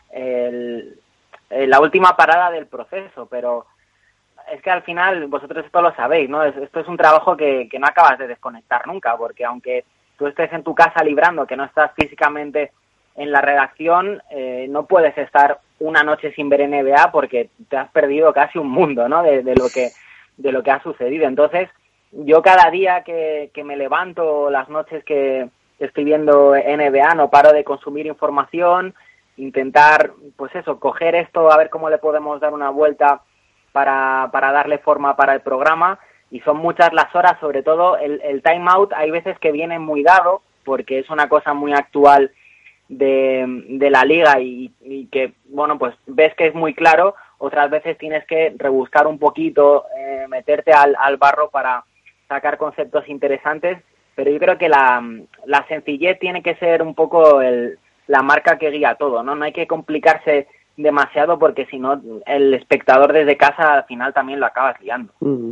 la última parada del proceso, pero es que al final, vosotros esto lo sabéis, ¿no? Esto es un trabajo que no acabas de desconectar nunca, porque aunque tú estés en tu casa librando, que no estás físicamente en la redacción, no puedes estar una noche sin ver NBA porque te has perdido casi un mundo, ¿no? De lo que ha sucedido. Entonces, yo cada día que me levanto, las noches que estoy viendo NBA, no paro de consumir información, intentar, pues eso, coger esto, a ver cómo le podemos dar una vuelta para darle forma para el programa, y son muchas las horas, sobre todo el timeout, hay veces que viene muy dado, porque es una cosa muy actual de la liga y que, bueno, pues ves que es muy claro, otras veces tienes que rebuscar un poquito, meterte al barro para sacar conceptos interesantes, pero yo creo que la sencillez tiene que ser un poco la marca que guía todo, ¿no? No hay que complicarse demasiado porque si no el espectador desde casa al final también lo acabas liando.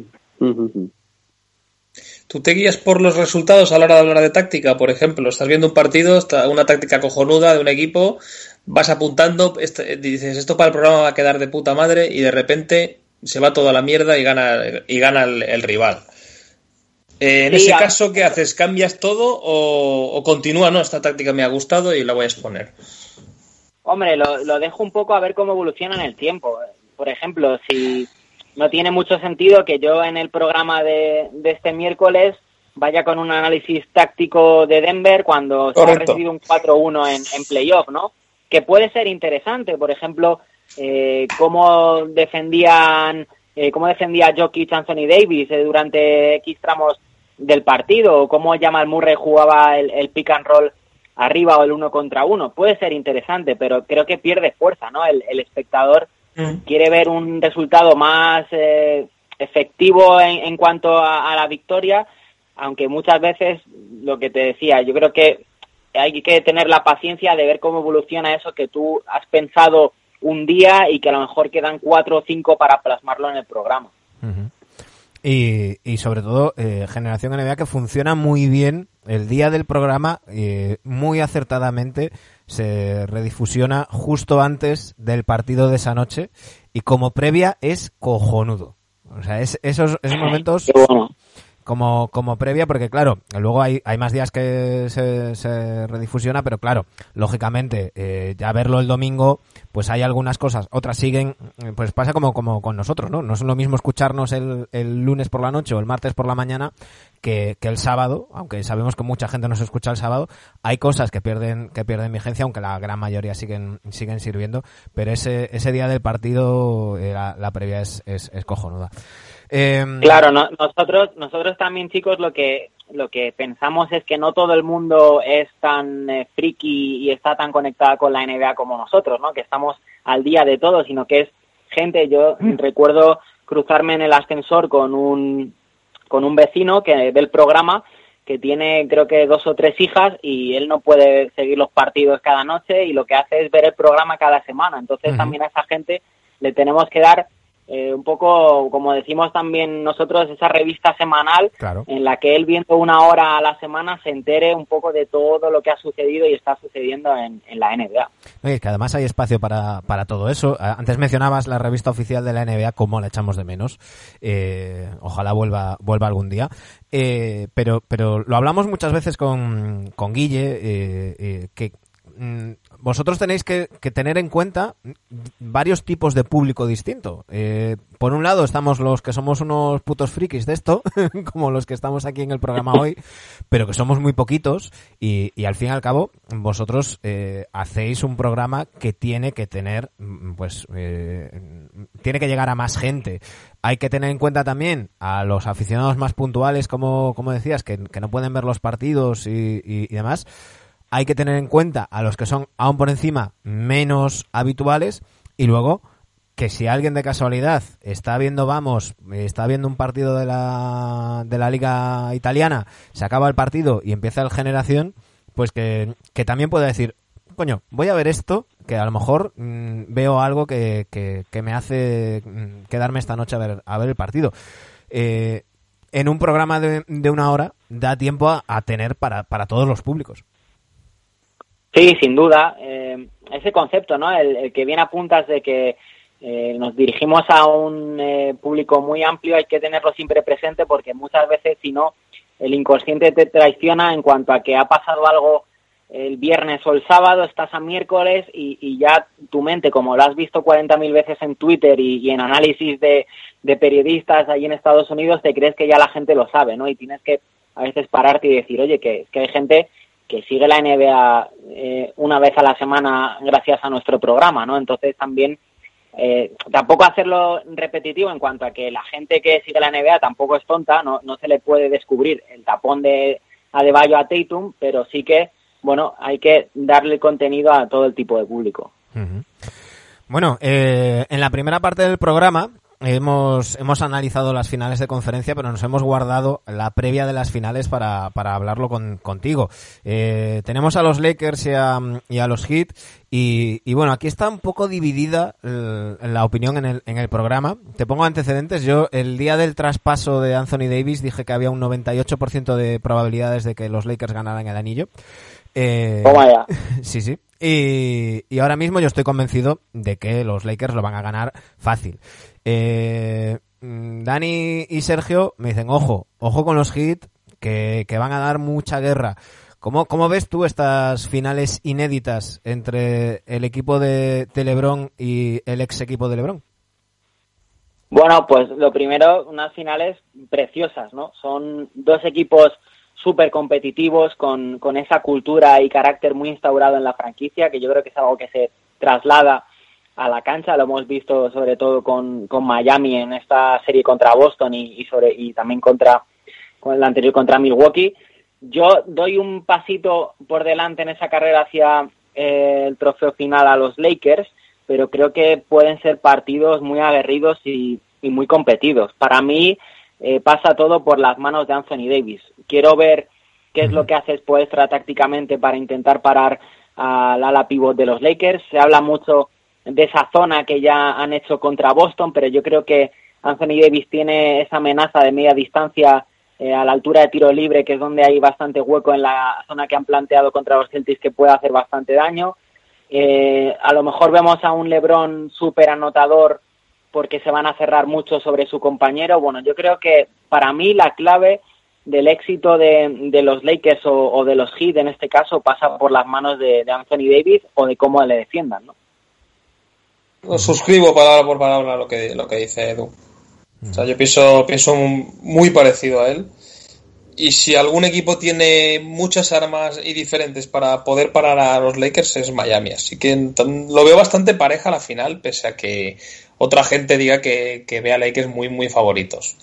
¿Tú te guías por los resultados a la hora de hablar de táctica? Por ejemplo, estás viendo un partido, una táctica cojonuda de un equipo, vas apuntando, dices, esto para el programa va a quedar de puta madre, y de repente se va toda la mierda y gana el rival. En ese caso, ¿qué haces? ¿Cambias todo o continúa? No, esta táctica me ha gustado y la voy a exponer. Hombre, lo dejo un poco a ver cómo evoluciona en el tiempo. Por ejemplo, si no tiene mucho sentido que yo en el programa de este miércoles vaya con un análisis táctico de Denver cuando se ha recibido un 4-1 en playoff, ¿no? Que puede ser interesante. Por ejemplo, cómo defendía Jokic Anthony Davis durante X tramos del partido, o cómo Jamal Murray jugaba el pick and roll arriba o el 1 contra 1. Puede ser interesante, pero creo que pierde fuerza, ¿no? El espectador quiere ver un resultado más efectivo en cuanto a la victoria, aunque muchas veces, lo que te decía, yo creo que hay que tener la paciencia de ver cómo evoluciona eso que tú has pensado un día y que a lo mejor quedan 4 o 5 para plasmarlo en el programa. Y sobre todo, Generación NBA, que funciona muy bien el día del programa, muy acertadamente se redifusiona justo antes del partido de esa noche, y como previa es cojonudo. O sea, esos momentos como previa, porque claro, luego hay más días que se redifusiona, pero claro, lógicamente, ya verlo el domingo, pues hay algunas cosas, otras siguen, pues pasa como con nosotros, ¿no? No es lo mismo escucharnos el lunes por la noche o el martes por la mañana que el sábado, aunque sabemos que mucha gente nos escucha el sábado. Hay cosas que pierden vigencia, aunque la gran mayoría siguen sirviendo, pero ese día del partido, la previa es cojonuda. Claro, nosotros también, chicos, lo que pensamos es que no todo el mundo es tan friki y está tan conectada con la NBA como nosotros, ¿no? Que estamos al día de todo, sino que es gente. Yo recuerdo cruzarme en el ascensor con un vecino del programa que tiene, creo que 2 o 3 hijas, y él no puede seguir los partidos cada noche y lo que hace es ver el programa cada semana. Entonces también a esa gente le tenemos que dar un poco, como decimos también nosotros, esa revista semanal, claro, en la que él, viendo 1 hora a la semana, se entere un poco de todo lo que ha sucedido y está sucediendo en la NBA. Oye, que además hay espacio para todo eso. Antes mencionabas la revista oficial de la NBA, cómo la echamos de menos. Ojalá vuelva algún día. Pero lo hablamos muchas veces con Guille, que vosotros tenéis que tener en cuenta varios tipos de público distinto. Por un lado estamos los que somos unos putos frikis de esto, como los que estamos aquí en el programa hoy, pero que somos muy poquitos y al fin y al cabo vosotros hacéis un programa que tiene que tener, tiene que llegar a más gente. Hay que tener en cuenta también a los aficionados más puntuales, como decías, que no pueden ver los partidos y demás. Hay que tener en cuenta a los que son aún por encima menos habituales y luego que si alguien de casualidad está viendo un partido de la Liga Italiana, se acaba el partido y empieza el Generación, pues que también pueda decir, coño, voy a ver esto, que a lo mejor veo algo que me hace quedarme esta noche a ver el partido. En un programa de una hora da tiempo a tener para todos los públicos. Sí, sin duda. Ese concepto, ¿no? El que viene a puntas de que nos dirigimos a un público muy amplio, hay que tenerlo siempre presente porque muchas veces, si no, el inconsciente te traiciona en cuanto a que ha pasado algo el viernes o el sábado, estás a miércoles y ya tu mente, como lo has visto 40.000 veces en Twitter y en análisis de periodistas allí en Estados Unidos, te crees que ya la gente lo sabe, ¿no? Y tienes que a veces pararte y decir, oye, que hay gente que sigue la NBA una vez a la semana gracias a nuestro programa, ¿no? Entonces también tampoco hacerlo repetitivo en cuanto a que la gente que sigue la NBA tampoco es tonta, no se le puede descubrir el tapón de Adebayo a Tatum, pero sí que, bueno, hay que darle contenido a todo el tipo de público. Uh-huh. Bueno, en la primera parte del programa hemos analizado las finales de conferencia, pero nos hemos guardado la previa de las finales para hablarlo contigo. Tenemos a los Lakers y a los Heat y bueno, aquí está un poco dividida la opinión en el programa. Te pongo antecedentes. Yo el día del traspaso de Anthony Davis dije que había un 98% de probabilidades de que los Lakers ganaran el anillo. Vaya. Sí. Y ahora mismo yo estoy convencido de que los Lakers lo van a ganar fácil. Dani y Sergio me dicen, ojo con los Heat, que van a dar mucha guerra. ¿Cómo ves tú estas finales inéditas entre el equipo de LeBron y el ex equipo de LeBron? Bueno, pues lo primero, unas finales preciosas, ¿no? Son dos equipos súper competitivos, con esa cultura y carácter muy instaurado en la franquicia, que yo creo que es algo que se traslada a la cancha. Lo hemos visto sobre todo con Miami en esta serie contra Boston y también con la anterior contra Milwaukee. Yo doy un pasito por delante en esa carrera hacia el trofeo final a los Lakers, pero creo que pueden ser partidos muy aguerridos y muy competidos. Para mí pasa todo por las manos de Anthony Davis. Quiero ver qué es lo que hace Spoelstra tácticamente para intentar parar al ala pívot de los Lakers. Se habla mucho de esa zona que ya han hecho contra Boston, pero yo creo que Anthony Davis tiene esa amenaza de media distancia a la altura de tiro libre, que es donde hay bastante hueco en la zona que han planteado contra los Celtics, que puede hacer bastante daño. A lo mejor vemos a un LeBron súper anotador porque se van a cerrar mucho sobre su compañero. Bueno, yo creo que para mí la clave del éxito de los Lakers o de los Heat en este caso pasa por las manos de Anthony Davis o de cómo le defiendan, ¿no? Suscribo palabra por palabra lo que dice Edu. O sea, yo pienso muy parecido a él. Y si algún equipo tiene muchas armas y diferentes para poder parar a los Lakers es Miami. Así que lo veo bastante pareja a la final, pese a que otra gente diga que ve a Lakers muy, muy favoritos.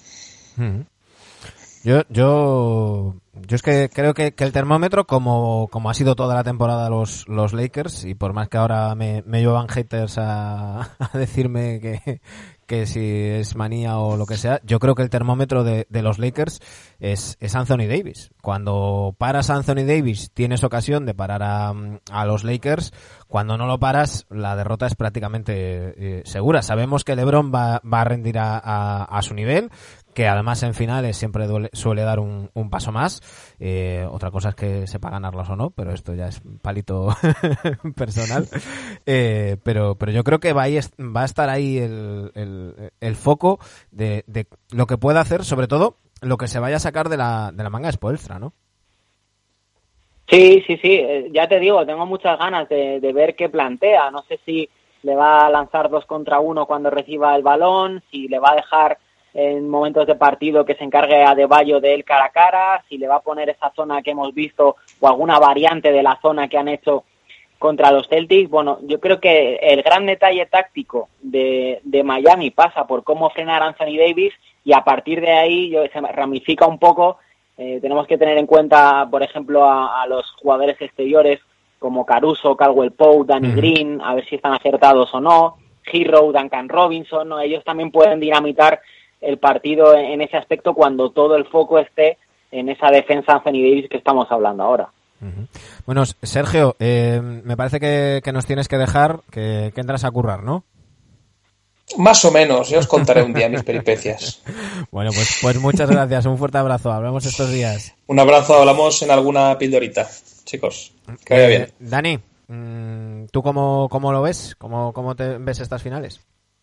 Yo es que creo que el termómetro, como ha sido toda la temporada los Lakers, y por más que ahora me lluevan haters a decirme que si es manía o lo que sea, yo creo que el termómetro de los Lakers es Anthony Davis. Cuando paras a Anthony Davis tienes ocasión de parar a los Lakers. Cuando no lo paras, la derrota es prácticamente segura. Sabemos que LeBron va a rendir a su nivel, que además en finales siempre suele dar un paso más. Otra cosa es que sepa ganarlos o no, pero esto ya es palito personal. Pero yo creo que va a estar ahí el foco de lo que pueda hacer, sobre todo lo que se vaya a sacar de la manga de Spoelstra, ¿no? Sí, ya te digo, tengo muchas ganas de ver qué plantea. No sé si le va a lanzar 2 contra 1 cuando reciba el balón, si le va a dejar en momentos de partido que se encargue a Adebayo de él cara a cara, si le va a poner esa zona que hemos visto o alguna variante de la zona que han hecho contra los Celtics. Bueno, yo creo que el gran detalle táctico de Miami pasa por cómo frenar a Anthony Davis, y a partir de ahí se ramifica un poco. Tenemos que tener en cuenta, por ejemplo, a los jugadores exteriores como Caruso, Caldwell Pope, Danny Green, a ver si están acertados o no, Hero, Duncan Robinson, ¿no? Ellos también pueden dinamitar el partido en ese aspecto cuando todo el foco esté en esa defensa Anthony Davis que estamos hablando ahora. Bueno, Sergio, me parece que nos tienes que dejar, que entras a currar, ¿no? Más o menos, yo os contaré un día mis peripecias. Bueno, pues muchas gracias, un fuerte abrazo, hablamos estos días. Un abrazo, hablamos en alguna pildorita, chicos, que vaya bien. Dani, ¿tú cómo lo ves? ¿Cómo te ves estas finales?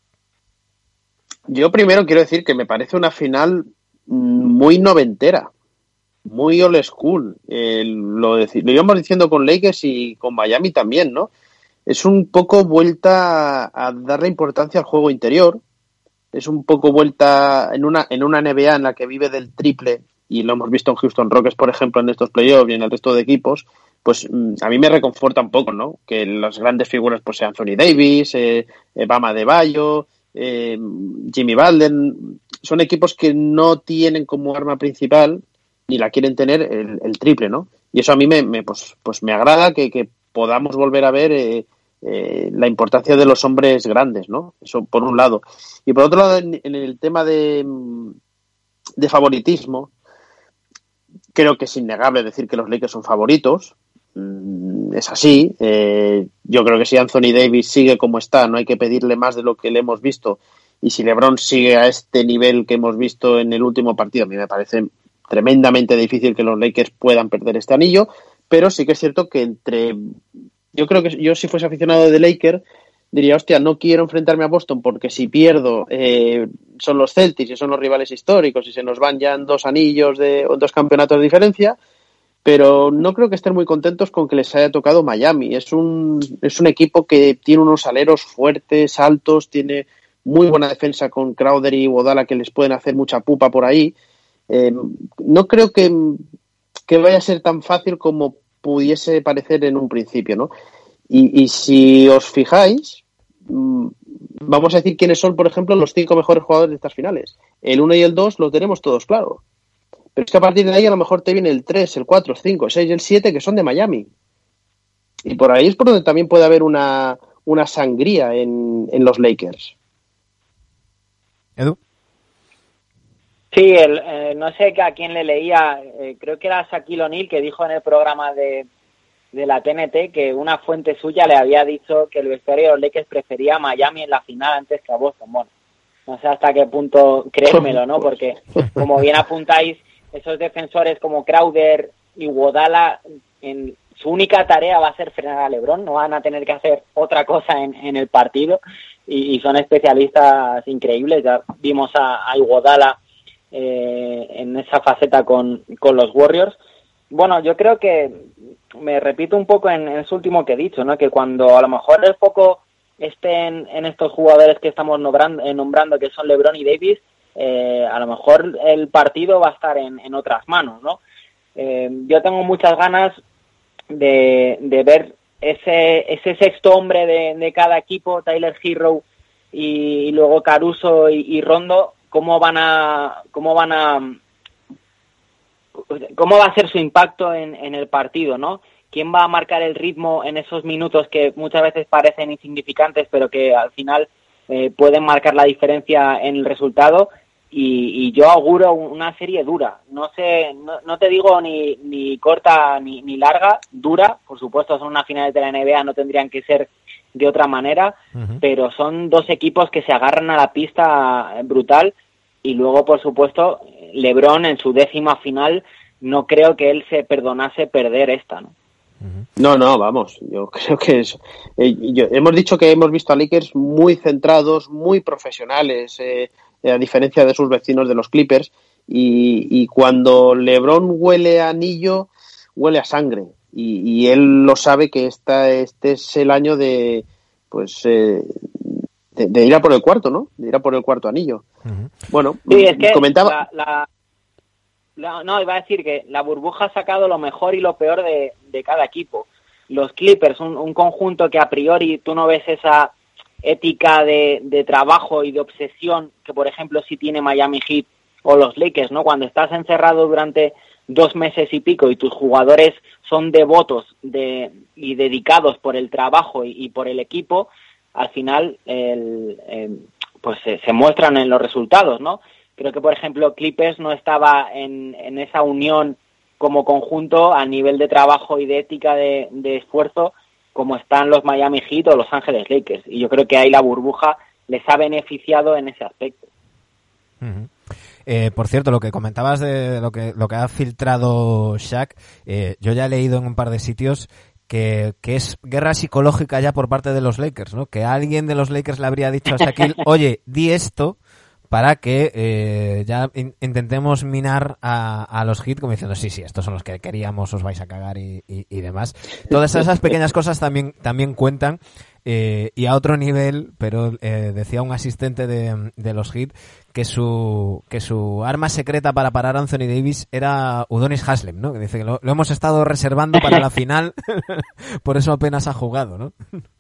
Yo primero quiero decir que me parece una final muy noventera, muy old school. Lo íbamos diciendo con Lakers y con Miami también, ¿no? Es un poco vuelta a darle importancia al juego interior. Es un poco vuelta en una NBA en la que vive del triple, y lo hemos visto en Houston Rockets, por ejemplo, en estos playoffs y en el resto de equipos. Pues a mí me reconforta un poco, ¿no? Que las grandes figuras pues sean Anthony Davis, Bam Adebayo, Jimmy Butler. Son equipos que no tienen como arma principal, ni la quieren tener, el triple, ¿no? Y eso a mí pues me agrada que podamos volver a ver la importancia de los hombres grandes, ¿no? Eso por un lado. Y por otro lado, en el tema de favoritismo, creo que es innegable decir que los Lakers son favoritos. Es así. Yo creo que si Anthony Davis sigue como está, no hay que pedirle más de lo que le hemos visto. Y si LeBron sigue a este nivel que hemos visto en el último partido, a mí me parece tremendamente difícil que los Lakers puedan perder este anillo. Pero sí que es cierto que yo creo que yo, si fuese aficionado de Lakers, diría, hostia, no quiero enfrentarme a Boston porque si pierdo son los Celtics y son los rivales históricos y se nos van ya en 2 anillos o 2 campeonatos de diferencia, pero no creo que estén muy contentos con que les haya tocado Miami. Es un equipo que tiene unos aleros fuertes, altos, tiene muy buena defensa con Crowder y Iguodala que les pueden hacer mucha pupa por ahí. No creo que vaya a ser tan fácil como pudiese parecer en un principio, ¿no? Y si os fijáis, vamos a decir quiénes son, por ejemplo, los 5 mejores jugadores de estas finales. El 1 y el 2 lo tenemos todos claro. Pero es que a partir de ahí a lo mejor te viene el 3, el 4, el 5, el 6 y el 7 que son de Miami. Y por ahí es por donde también puede haber una sangría en los Lakers. Edu. Sí, no sé a quién le leía, creo que era Shaquille O'Neal, que dijo en el programa de la TNT que una fuente suya le había dicho que el vestuario de los Lakers prefería a Miami en la final antes que a Boston. Bueno, no sé hasta qué punto creérmelo, ¿no? Porque, como bien apuntáis, esos defensores como Crowder y Iguodala, en su única tarea va a ser frenar a LeBron, no van a tener que hacer otra cosa en el partido, y son especialistas increíbles. Ya vimos a Iguodala en esa faceta con los Warriors. Bueno, yo creo que me repito un poco en eso último que he dicho, ¿no? Que cuando a lo mejor el foco esté en estos jugadores que estamos nombrando, que son LeBron y Davis, a lo mejor el partido va a estar en otras manos, ¿no? Yo tengo muchas ganas de ver ese sexto hombre de cada equipo, Tyler Hero y luego Caruso y Rondo, cómo va a ser su impacto en el partido, ¿no? ¿Quién va a marcar el ritmo en esos minutos que muchas veces parecen insignificantes, pero que al final pueden marcar la diferencia en el resultado? Y yo auguro una serie dura. No sé, no te digo ni corta ni larga, dura. Por supuesto, son unas finales de la NBA, no tendrían que ser de otra manera, pero son 2 equipos que se agarran a la pista brutal. Y luego, por supuesto, LeBron en su 10ª final, no creo que él se perdonase perder esta, ¿no? No, vamos, yo creo que es... hemos dicho que hemos visto a Lakers muy centrados, muy profesionales, a diferencia de sus vecinos de los Clippers, y cuando LeBron huele a anillo, huele a sangre. y él lo sabe que este es el año de ir a por el cuarto, ¿no? De ir a por el cuarto anillo. Uh-huh. Bueno, sí, es que comentaba... No, iba a decir que la burbuja ha sacado lo mejor y lo peor de cada equipo. Los Clippers, un conjunto que a priori tú no ves esa ética de trabajo y de obsesión que, por ejemplo, sí tiene Miami Heat o los Lakers, ¿no? Cuando estás encerrado durante 2 meses y pico y tus jugadores son devotos y dedicados por el trabajo y por el equipo, al final pues se muestran en los resultados, ¿no? Creo que, por ejemplo, Clippers no estaba en esa unión como conjunto a nivel de trabajo y de ética de esfuerzo como están los Miami Heat o los Ángeles Lakers. Y yo creo que ahí la burbuja les ha beneficiado en ese aspecto. Uh-huh. Por cierto, lo que comentabas de lo que ha filtrado Shaq, yo ya he leído en un par de sitios que es guerra psicológica ya por parte de los Lakers, ¿no? Que alguien de los Lakers le habría dicho a Shaquille, oye, di esto para que ya intentemos minar a los Heat, como diciendo, sí, estos son los que queríamos, os vais a cagar y demás. Todas esas pequeñas cosas también cuentan. Y a otro nivel, pero decía un asistente de los Heat que su arma secreta para parar a Anthony Davis era Udonis Haslem, ¿no? Que dice que lo hemos estado reservando para la final, por eso apenas ha jugado, ¿no?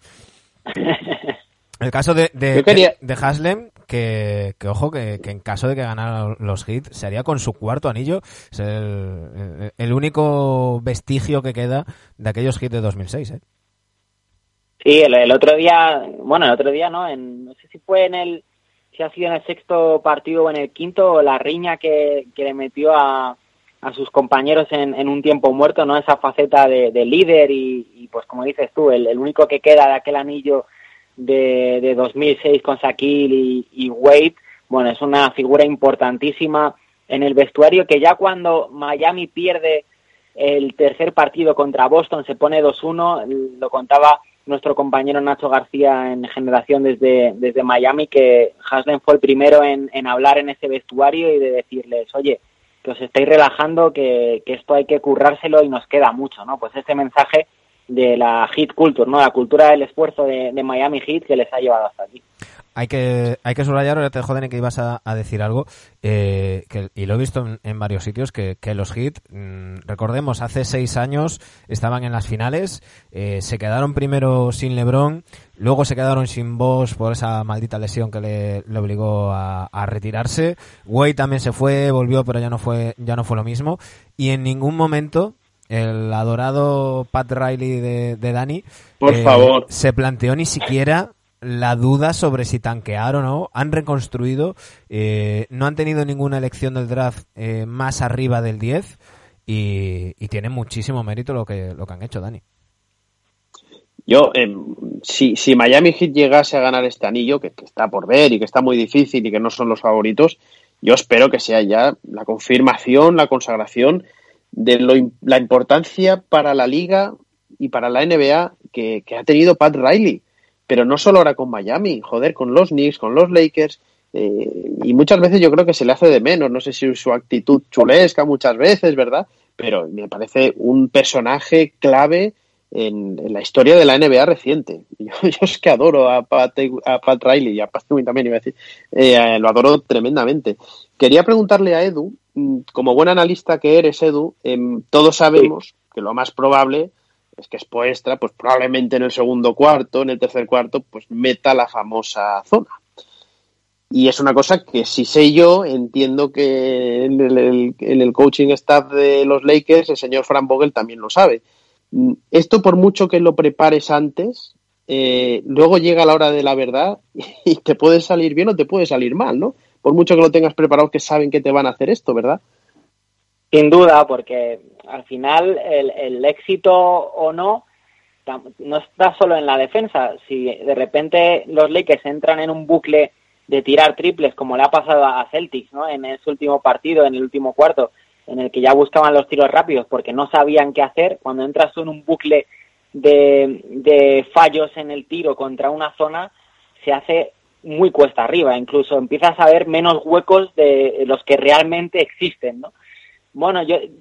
El caso de Haslem, que ojo, que en caso de que ganaran los Heat, se haría con su cuarto anillo. Es el único vestigio que queda de aquellos Heat de 2006, ¿eh? Sí, el otro día no, no sé si fue si ha sido en el sexto partido o en el quinto, la riña que le metió a sus compañeros en un tiempo muerto, ¿no? Esa faceta de líder y pues como dices tú, el único que queda de aquel anillo de 2006 con Shaquille y Wade, bueno, es una figura importantísima en el vestuario que ya cuando Miami pierde el tercer partido contra Boston se pone 2-1, lo contaba nuestro compañero Nacho García en Generación desde Miami, que Haslem fue el primero en hablar en ese vestuario y de decirles, oye, que os estáis relajando, que esto hay que currárselo y nos queda mucho, ¿no? Pues ese mensaje de la Heat Culture, ¿no? La cultura del esfuerzo de Miami Heat que les ha llevado hasta aquí. Hay que subrayar, ahora te joden que ibas a decir algo, y lo he visto en varios sitios, que los Heat, recordemos, hace 6 años estaban en las finales, se quedaron primero sin LeBron, luego se quedaron sin Bosh por esa maldita lesión que le obligó a retirarse, Wade también se fue, volvió, pero ya no fue lo mismo, y en ningún momento el adorado Pat Riley de Dani, por favor, se planteó ni siquiera la duda sobre si tanquear o no. Han reconstruido, no han tenido ninguna elección del draft más arriba del 10 y tiene muchísimo mérito lo que han hecho, Dani. Yo, si Miami Heat llegase a ganar este anillo, que está por ver y que está muy difícil y que no son los favoritos, yo espero que sea ya la confirmación, la consagración de la importancia para la liga y para la NBA que ha tenido Pat Riley. Pero no solo ahora con Miami, joder, con los Knicks, con los Lakers, y muchas veces yo creo que se le hace de menos, no sé si su actitud chulesca muchas veces, ¿verdad? Pero me parece un personaje clave en la historia de la NBA reciente. Yo es que adoro a Pat Riley y a Pat Ewing también, iba a decir, lo adoro tremendamente. Quería preguntarle a Edu, como buen analista que eres, Edu, todos sabemos que lo más probable es que Spoelstra, pues probablemente en el segundo cuarto, en el tercer cuarto, pues meta la famosa zona. Y es una cosa que si sé yo, entiendo que en el coaching staff de los Lakers, el señor Frank Vogel también lo sabe. Esto, por mucho que lo prepares antes, luego llega la hora de la verdad y te puede salir bien o te puede salir mal, ¿no? Por mucho que lo tengas preparado, que saben que te van a hacer esto, ¿verdad? Sin duda, porque al final el éxito o no está solo en la defensa. Si de repente los Lakers entran en un bucle de tirar triples, como le ha pasado a Celtics, ¿no? En ese último partido, en el último cuarto, en el que ya buscaban los tiros rápidos porque no sabían qué hacer, cuando entras tú en un bucle de fallos en el tiro contra una zona, se hace muy cuesta arriba, incluso empiezas a ver menos huecos de los que realmente existen, ¿no? Bueno,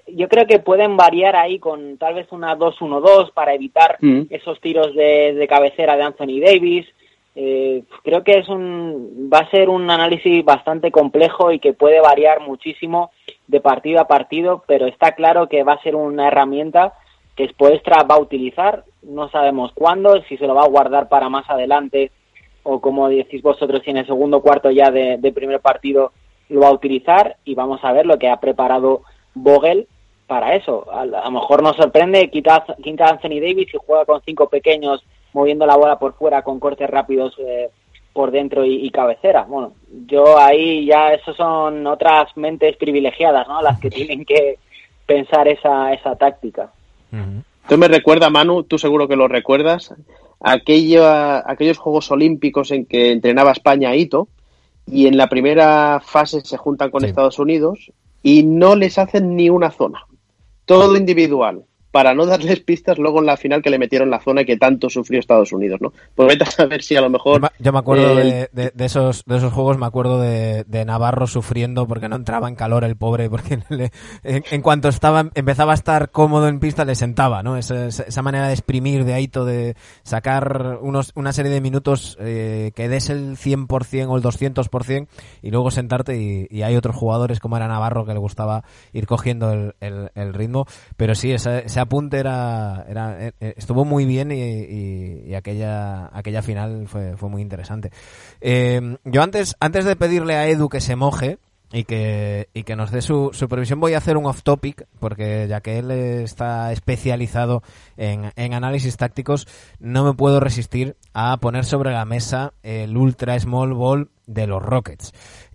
yo creo que pueden variar ahí con tal vez una 2-1-2 para evitar esos tiros de cabecera de Anthony Davis. Creo que va a ser un análisis bastante complejo y que puede variar muchísimo de partido a partido, pero está claro que va a ser una herramienta que Spoelstra va a utilizar. No sabemos cuándo, si se lo va a guardar para más adelante o, como decís vosotros, si en el segundo cuarto ya de primer partido lo va a utilizar, y vamos a ver lo que ha preparado Vogel para eso. A lo mejor nos sorprende, quita Anthony Davis y juega con 5 pequeños moviendo la bola por fuera con cortes rápidos por dentro y cabecera. Bueno, yo ahí ya, eso son otras mentes privilegiadas, ¿no?, las que tienen que pensar esa táctica. Esto me recuerda, Manu, tú seguro que lo recuerdas, aquellos Juegos Olímpicos en que entrenaba España a Ito, y en la primera fase se juntan con Estados Unidos y no les hacen ni una zona, todo individual, para no darles pistas luego en la final que le metieron la zona y que tanto sufrió Estados Unidos, ¿no? Pues vete a saber si a lo mejor... Yo me acuerdo de esos juegos, me acuerdo de Navarro sufriendo porque no entraba en calor el pobre, porque en cuanto empezaba a estar cómodo en pista le sentaba, ¿no? Esa manera de exprimir de Aito, de sacar una serie de minutos que des el 100% o el 200% y luego sentarte, y hay otros jugadores como era Navarro que le gustaba ir cogiendo el ritmo, pero sí, ese apunte estuvo muy bien, y aquella final fue muy interesante. Yo antes de pedirle a Edu que se moje y que nos dé su previsión, voy a hacer un off topic, porque ya que él está especializado en análisis tácticos, no me puedo resistir a poner sobre la mesa el ultra small ball de los Rockets.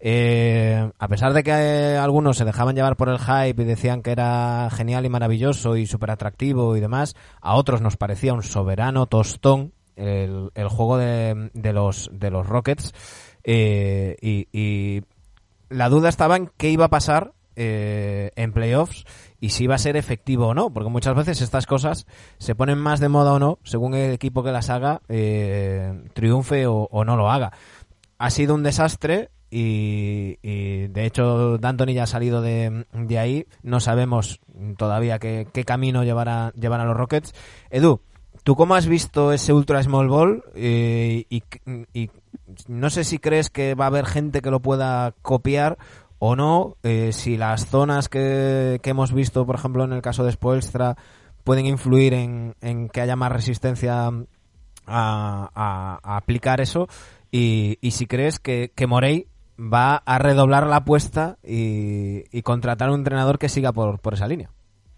A pesar de que algunos se dejaban llevar por el hype y decían que era genial y maravilloso y súper atractivo y demás, a otros nos parecía un soberano tostón el juego de los Rockets, y la duda estaba en qué iba a pasar en playoffs y si iba a ser efectivo o no, porque muchas veces estas cosas se ponen más de moda o no según el equipo que las haga triunfe o no lo haga. Ha sido un desastre y de hecho D'Antoni ya ha salido de ahí. No sabemos todavía qué camino llevará a los Rockets. Edu, ¿tú cómo has visto ese ultra small ball? Y no sé si crees que va a haber gente que lo pueda copiar o no, si las zonas que hemos visto, por ejemplo, en el caso de Spoelstra, pueden influir en que haya más resistencia a aplicar eso. Y si crees que Morey va a redoblar la apuesta y contratar a un entrenador que siga por esa línea.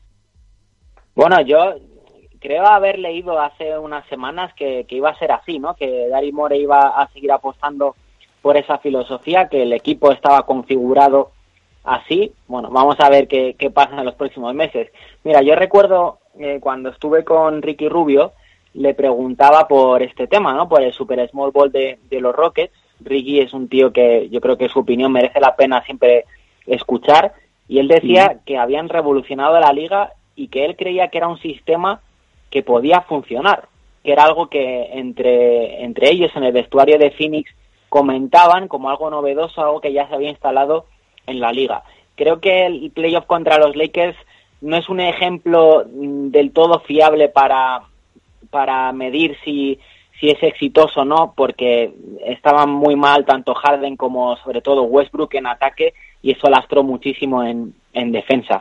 Bueno, yo creo haber leído hace unas semanas que iba a ser así, ¿no? Que Daryl Morey iba a seguir apostando por esa filosofía, que el equipo estaba configurado así. Bueno, vamos a ver qué pasa en los próximos meses. Mira, yo recuerdo cuando estuve con Ricky Rubio, le preguntaba por este tema, ¿no? Por el super small ball de los Rockets. Ricky es un tío que yo creo que su opinión merece la pena siempre escuchar, y él decía que habían revolucionado la liga y que él creía que era un sistema que podía funcionar, que era algo que entre ellos en el vestuario de Phoenix comentaban como algo novedoso, algo que ya se había instalado en la liga. Creo que el playoff contra los Lakers no es un ejemplo del todo fiable para medir si es exitoso o no, porque estaban muy mal tanto Harden como sobre todo Westbrook en ataque, y eso lastró muchísimo en defensa.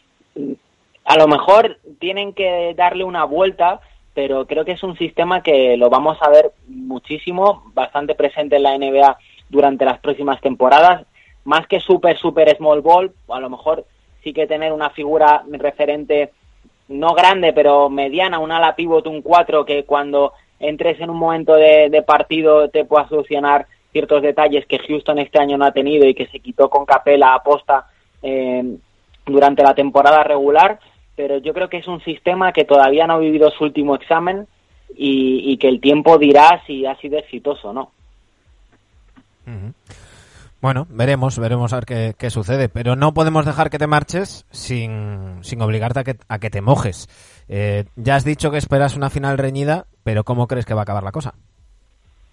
A lo mejor tienen que darle una vuelta, pero creo que es un sistema que lo vamos a ver muchísimo, bastante presente en la NBA durante las próximas temporadas. Más que super small ball, a lo mejor sí que tener una figura referente no grande, pero mediana, un ala pivot, un 4, que cuando entres en un momento de partido te pueda solucionar ciertos detalles que Houston este año no ha tenido y que se quitó con Capela a posta durante la temporada regular. Pero yo creo que es un sistema que todavía no ha vivido su último examen y que el tiempo dirá si ha sido exitoso o no. Uh-huh. Bueno, veremos a ver qué sucede, pero no podemos dejar que te marches sin obligarte a que te mojes. Ya has dicho que esperas una final reñida, pero ¿cómo crees que va a acabar la cosa?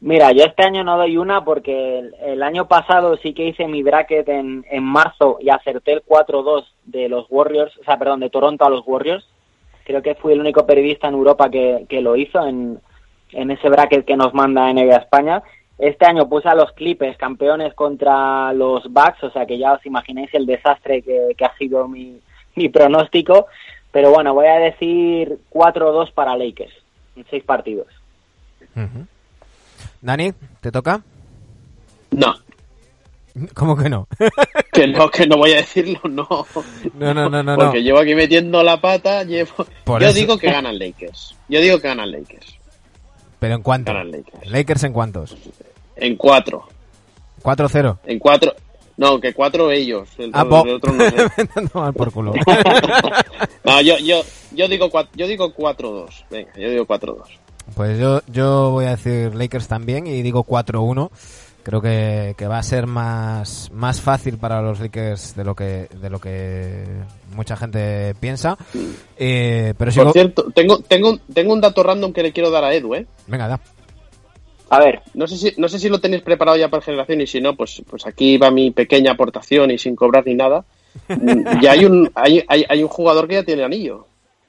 Mira, yo este año no doy una porque el año pasado sí que hice mi bracket en marzo y acerté el 4-2 de los Warriors, o sea, perdón, de Toronto a los Warriors. Creo que fui el único periodista en Europa que lo hizo en ese bracket que nos manda NBA España. Este año puse a los Clippers campeones contra los Bucks, o sea que ya os imagináis el desastre que ha sido mi pronóstico. Pero bueno, voy a decir 4-2 para Lakers en 6 partidos. Uh-huh. Dani, ¿te toca? No. ¿Cómo que no? que no voy a decirlo, no. No. Porque llevo aquí metiendo la pata, digo que ganan Lakers. ¿Pero en cuánto? Ganan Lakers. ¿Lakers en cuántos? En 4. 4-0. En 4. No, que 4 ellos. El otro no sé. Mal por culo. No, yo digo 4-2. Venga, yo digo 4-2. Pues yo voy a decir Lakers también y digo 4-1. Creo que va a ser más fácil para los Lakers de lo que mucha gente piensa. Pero por cierto, tengo un dato random que le quiero dar a Edu, ¿eh? Venga, da. A ver. No sé si lo tenéis preparado ya para generación y si no, pues aquí va mi pequeña aportación y sin cobrar ni nada. Ya hay un jugador que ya tiene anillo.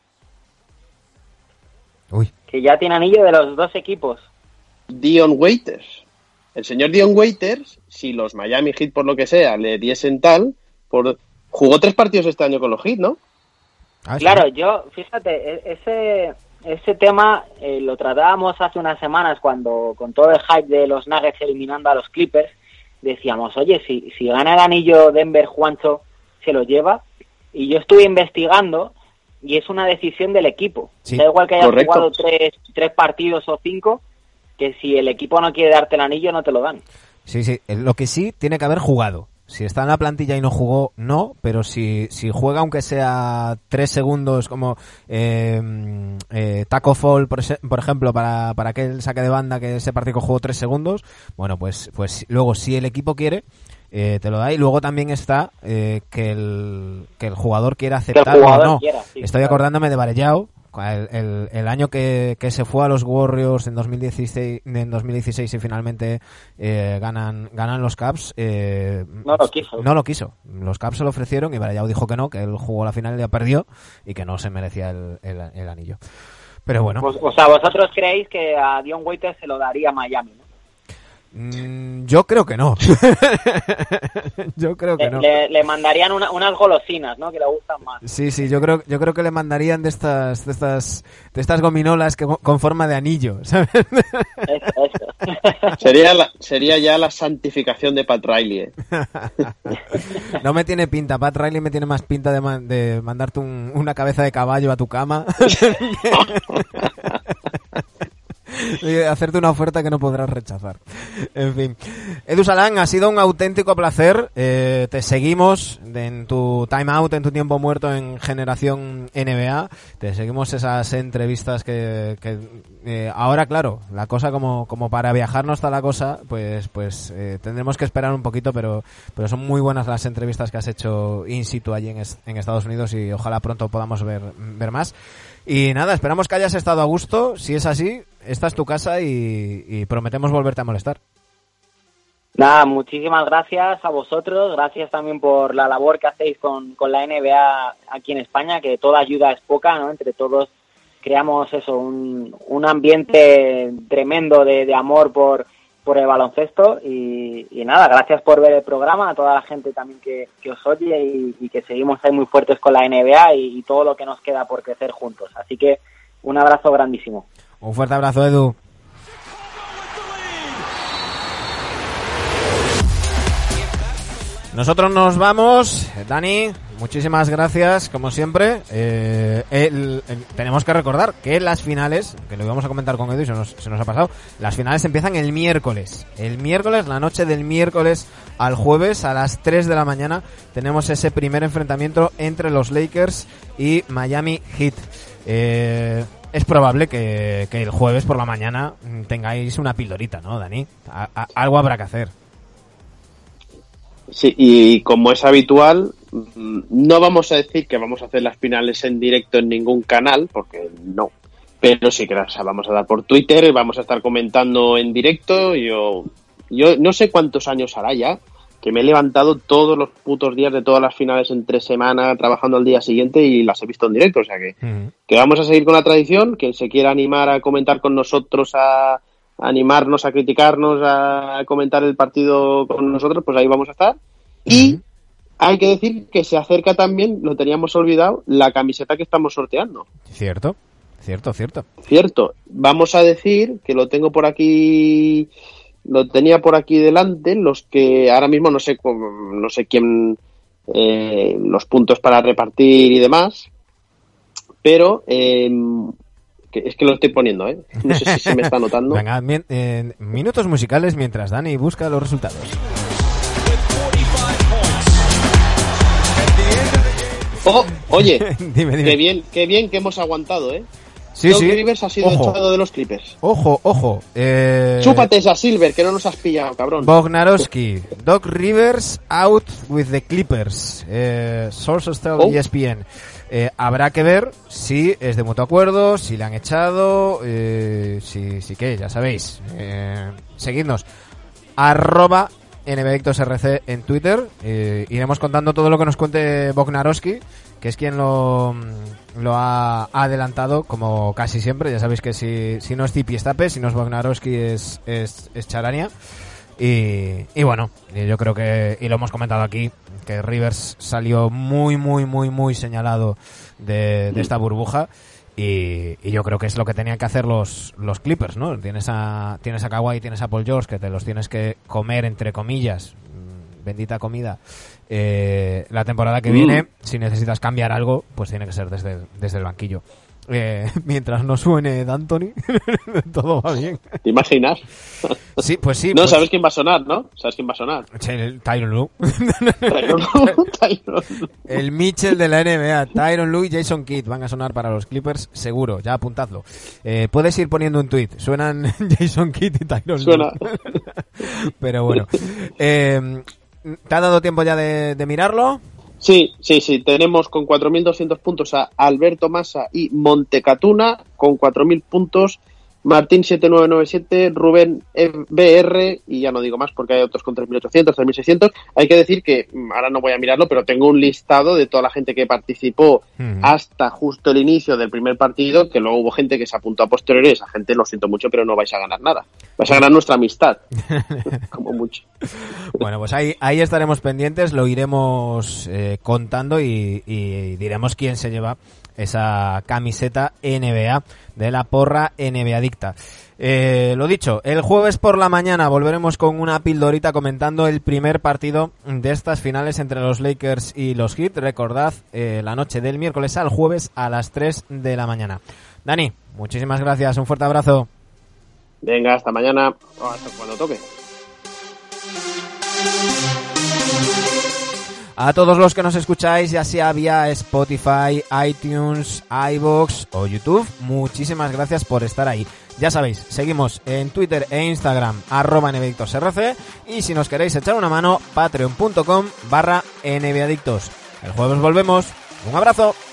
Uy. Que ya tiene anillo de los 2 equipos. Dion Waiters. El señor Dion Waiters, si los Miami Heat por lo que sea le diesen tal, jugó 3 partidos este año con los Heat, ¿no? Claro, yo, fíjate, ese tema lo tratábamos hace unas semanas cuando con todo el hype de los Nuggets eliminando a los Clippers, decíamos, oye, si gana el anillo Denver, Juancho se lo lleva, y yo estuve investigando y es una decisión del equipo. Sí, da igual que hayas jugado 3 partidos o 5, que si el equipo no quiere darte el anillo no te lo dan. Sí, lo que sí tiene que haber jugado. Si está en la plantilla y no jugó, no, pero si juega aunque sea 3 segundos como taco fall, por ejemplo, para aquel saque de banda que ese partido jugó 3 segundos, bueno, pues luego si el equipo quiere, te lo da. Y luego también está que el jugador quiera aceptarlo o no. Estoy acordándome de Varejao, el año que se fue a los Warriors en 2016 y finalmente ganan los Cavs. No lo quiso. Los Cavs se lo ofrecieron y Varejao dijo que no, que él jugó la final y ya perdió y que no se merecía el anillo. Pero bueno. O sea, vosotros creéis que a Dion Waiters se lo daría Miami, ¿no? Yo creo que no. Yo creo que no. Le mandarían unas golosinas, ¿no? Que le gustan más. Sí, yo creo que le mandarían de estas gominolas con forma de anillo, ¿sabes? Eso. Sería ya la santificación de Pat Riley, ¿eh? No me tiene pinta. Pat Riley me tiene más pinta de mandarte una cabeza de caballo a tu cama. Hacerte una oferta que no podrás rechazar. En fin, Edu Salán, ha sido un auténtico placer. Te seguimos en tu time out, en tu tiempo muerto en Generación NBA. Te seguimos esas entrevistas que ahora, claro, la cosa como para viajar no está la cosa, pues tendremos que esperar un poquito, pero son muy buenas las entrevistas que has hecho in situ allí en Estados Unidos y ojalá pronto podamos ver más. Y nada, esperamos que hayas estado a gusto. Si es así, esta es tu casa y prometemos volverte a molestar. Nada, muchísimas gracias a vosotros. Gracias también por la labor que hacéis con la NBA aquí en España, que toda ayuda es poca, ¿no? Entre todos creamos un ambiente tremendo de amor por el baloncesto y nada, gracias por ver el programa, a toda la gente también que os oye y que seguimos ahí muy fuertes con la NBA y todo lo que nos queda por crecer juntos. Así que un abrazo grandísimo. Un fuerte abrazo, Edu. Nosotros nos vamos. Dani, muchísimas gracias, como siempre. Tenemos que recordar que las finales, que lo íbamos a comentar con Edu y se nos ha pasado, las finales empiezan el miércoles. El miércoles, la noche del miércoles al jueves, a las 3 de la mañana, tenemos ese primer enfrentamiento entre los Lakers y Miami Heat. Es probable que el jueves por la mañana tengáis una pildorita, ¿no, Dani? Algo habrá que hacer. Sí, y como es habitual, no vamos a decir que vamos a hacer las finales en directo en ningún canal, porque no. Pero sí que vamos a dar por Twitter, vamos a estar comentando en directo. Yo no sé cuántos años hará ya que me he levantado todos los putos días de todas las finales entre semana, trabajando al día siguiente y las he visto en directo. O sea que vamos a seguir con la tradición. Quien se quiera animar a comentar con nosotros, a animarnos, a criticarnos, a comentar el partido con nosotros, pues ahí vamos a estar. Y hay que decir que se acerca también, lo teníamos olvidado, la camiseta que estamos sorteando. Cierto. Vamos a decir que lo tengo por aquí, lo tenía por aquí delante, los que ahora mismo no sé quién, los puntos para repartir y demás, pero es que lo estoy poniendo, no sé si se me está notando. Venga, minutos musicales mientras Dani busca los resultados. Oye, dime. Qué bien que hemos aguantado, Sí, Doc sí. Rivers ha sido echado de los Clippers. Ojo. Chúpate esa Silver, que no nos has pillado, cabrón. Bognarowski, Doc Rivers out with the Clippers. Sources tell ESPN. Habrá que ver si es de mutuo acuerdo, si le han echado, si que, ya sabéis. Seguidnos. @NBAdictosRC en Twitter. Iremos contando todo lo que nos cuente Bognarowski, que es quien lo ha adelantado, como casi siempre. Ya sabéis que si no es Zipi es Tape, si no es Bognarowski es Charania. Y bueno, yo creo que, y lo hemos comentado aquí, que Rivers salió muy señalado de esta burbuja. Y yo creo que es lo que tenían que hacer los Clippers, ¿no? Tienes a Kawhi, tienes a Paul George, que te los tienes que comer, entre comillas, bendita comida, la temporada que viene. Si necesitas cambiar algo, pues tiene que ser desde el banquillo. Mientras no suene D'Antoni, todo va bien. ¿Te imaginas? Sí, pues sí. No, pues... ¿sabes quién va a sonar, no? ¿Sabes quién va a sonar? Tyronn Lue. Tyronn. El Mitchell de la NBA. Tyronn Lue y Jason Kidd van a sonar para los Clippers, seguro. Ya apuntadlo. Puedes ir poniendo un tweet. Suenan Jason Kidd y Tyronn Lue. Suena. Pero bueno. ¿Te ha dado tiempo ya de mirarlo? Sí. Tenemos con 4.200 puntos a Alberto Massa y Montecatuna, con 4.000 puntos Martín 7997, Rubén BR, y ya no digo más porque hay otros con 3.800, 3.600. Hay que decir que, ahora no voy a mirarlo, pero tengo un listado de toda la gente que participó hasta justo el inicio del primer partido, que luego hubo gente que se apuntó a posteriori. Esa gente, lo siento mucho, pero no vais a ganar nada. Vais a ganar nuestra amistad, como mucho. Bueno, pues ahí estaremos pendientes, lo iremos contando y diremos quién se lleva esa camiseta NBA de la porra NBA Adicta. Lo dicho, el jueves por la mañana volveremos con una pildorita comentando el primer partido de estas finales entre los Lakers y los Heat. Recordad, la noche del miércoles al jueves a las 3 de la mañana. Dani, muchísimas gracias, un fuerte abrazo. Venga, hasta mañana, o hasta cuando toque. A todos los que nos escucháis, ya sea vía Spotify, iTunes, iVoox o YouTube, muchísimas gracias por estar ahí. Ya sabéis, seguimos en Twitter e Instagram @NBAdictosRC, y si nos queréis echar una mano, patreon.com/NBAdictos. El jueves volvemos. Un abrazo.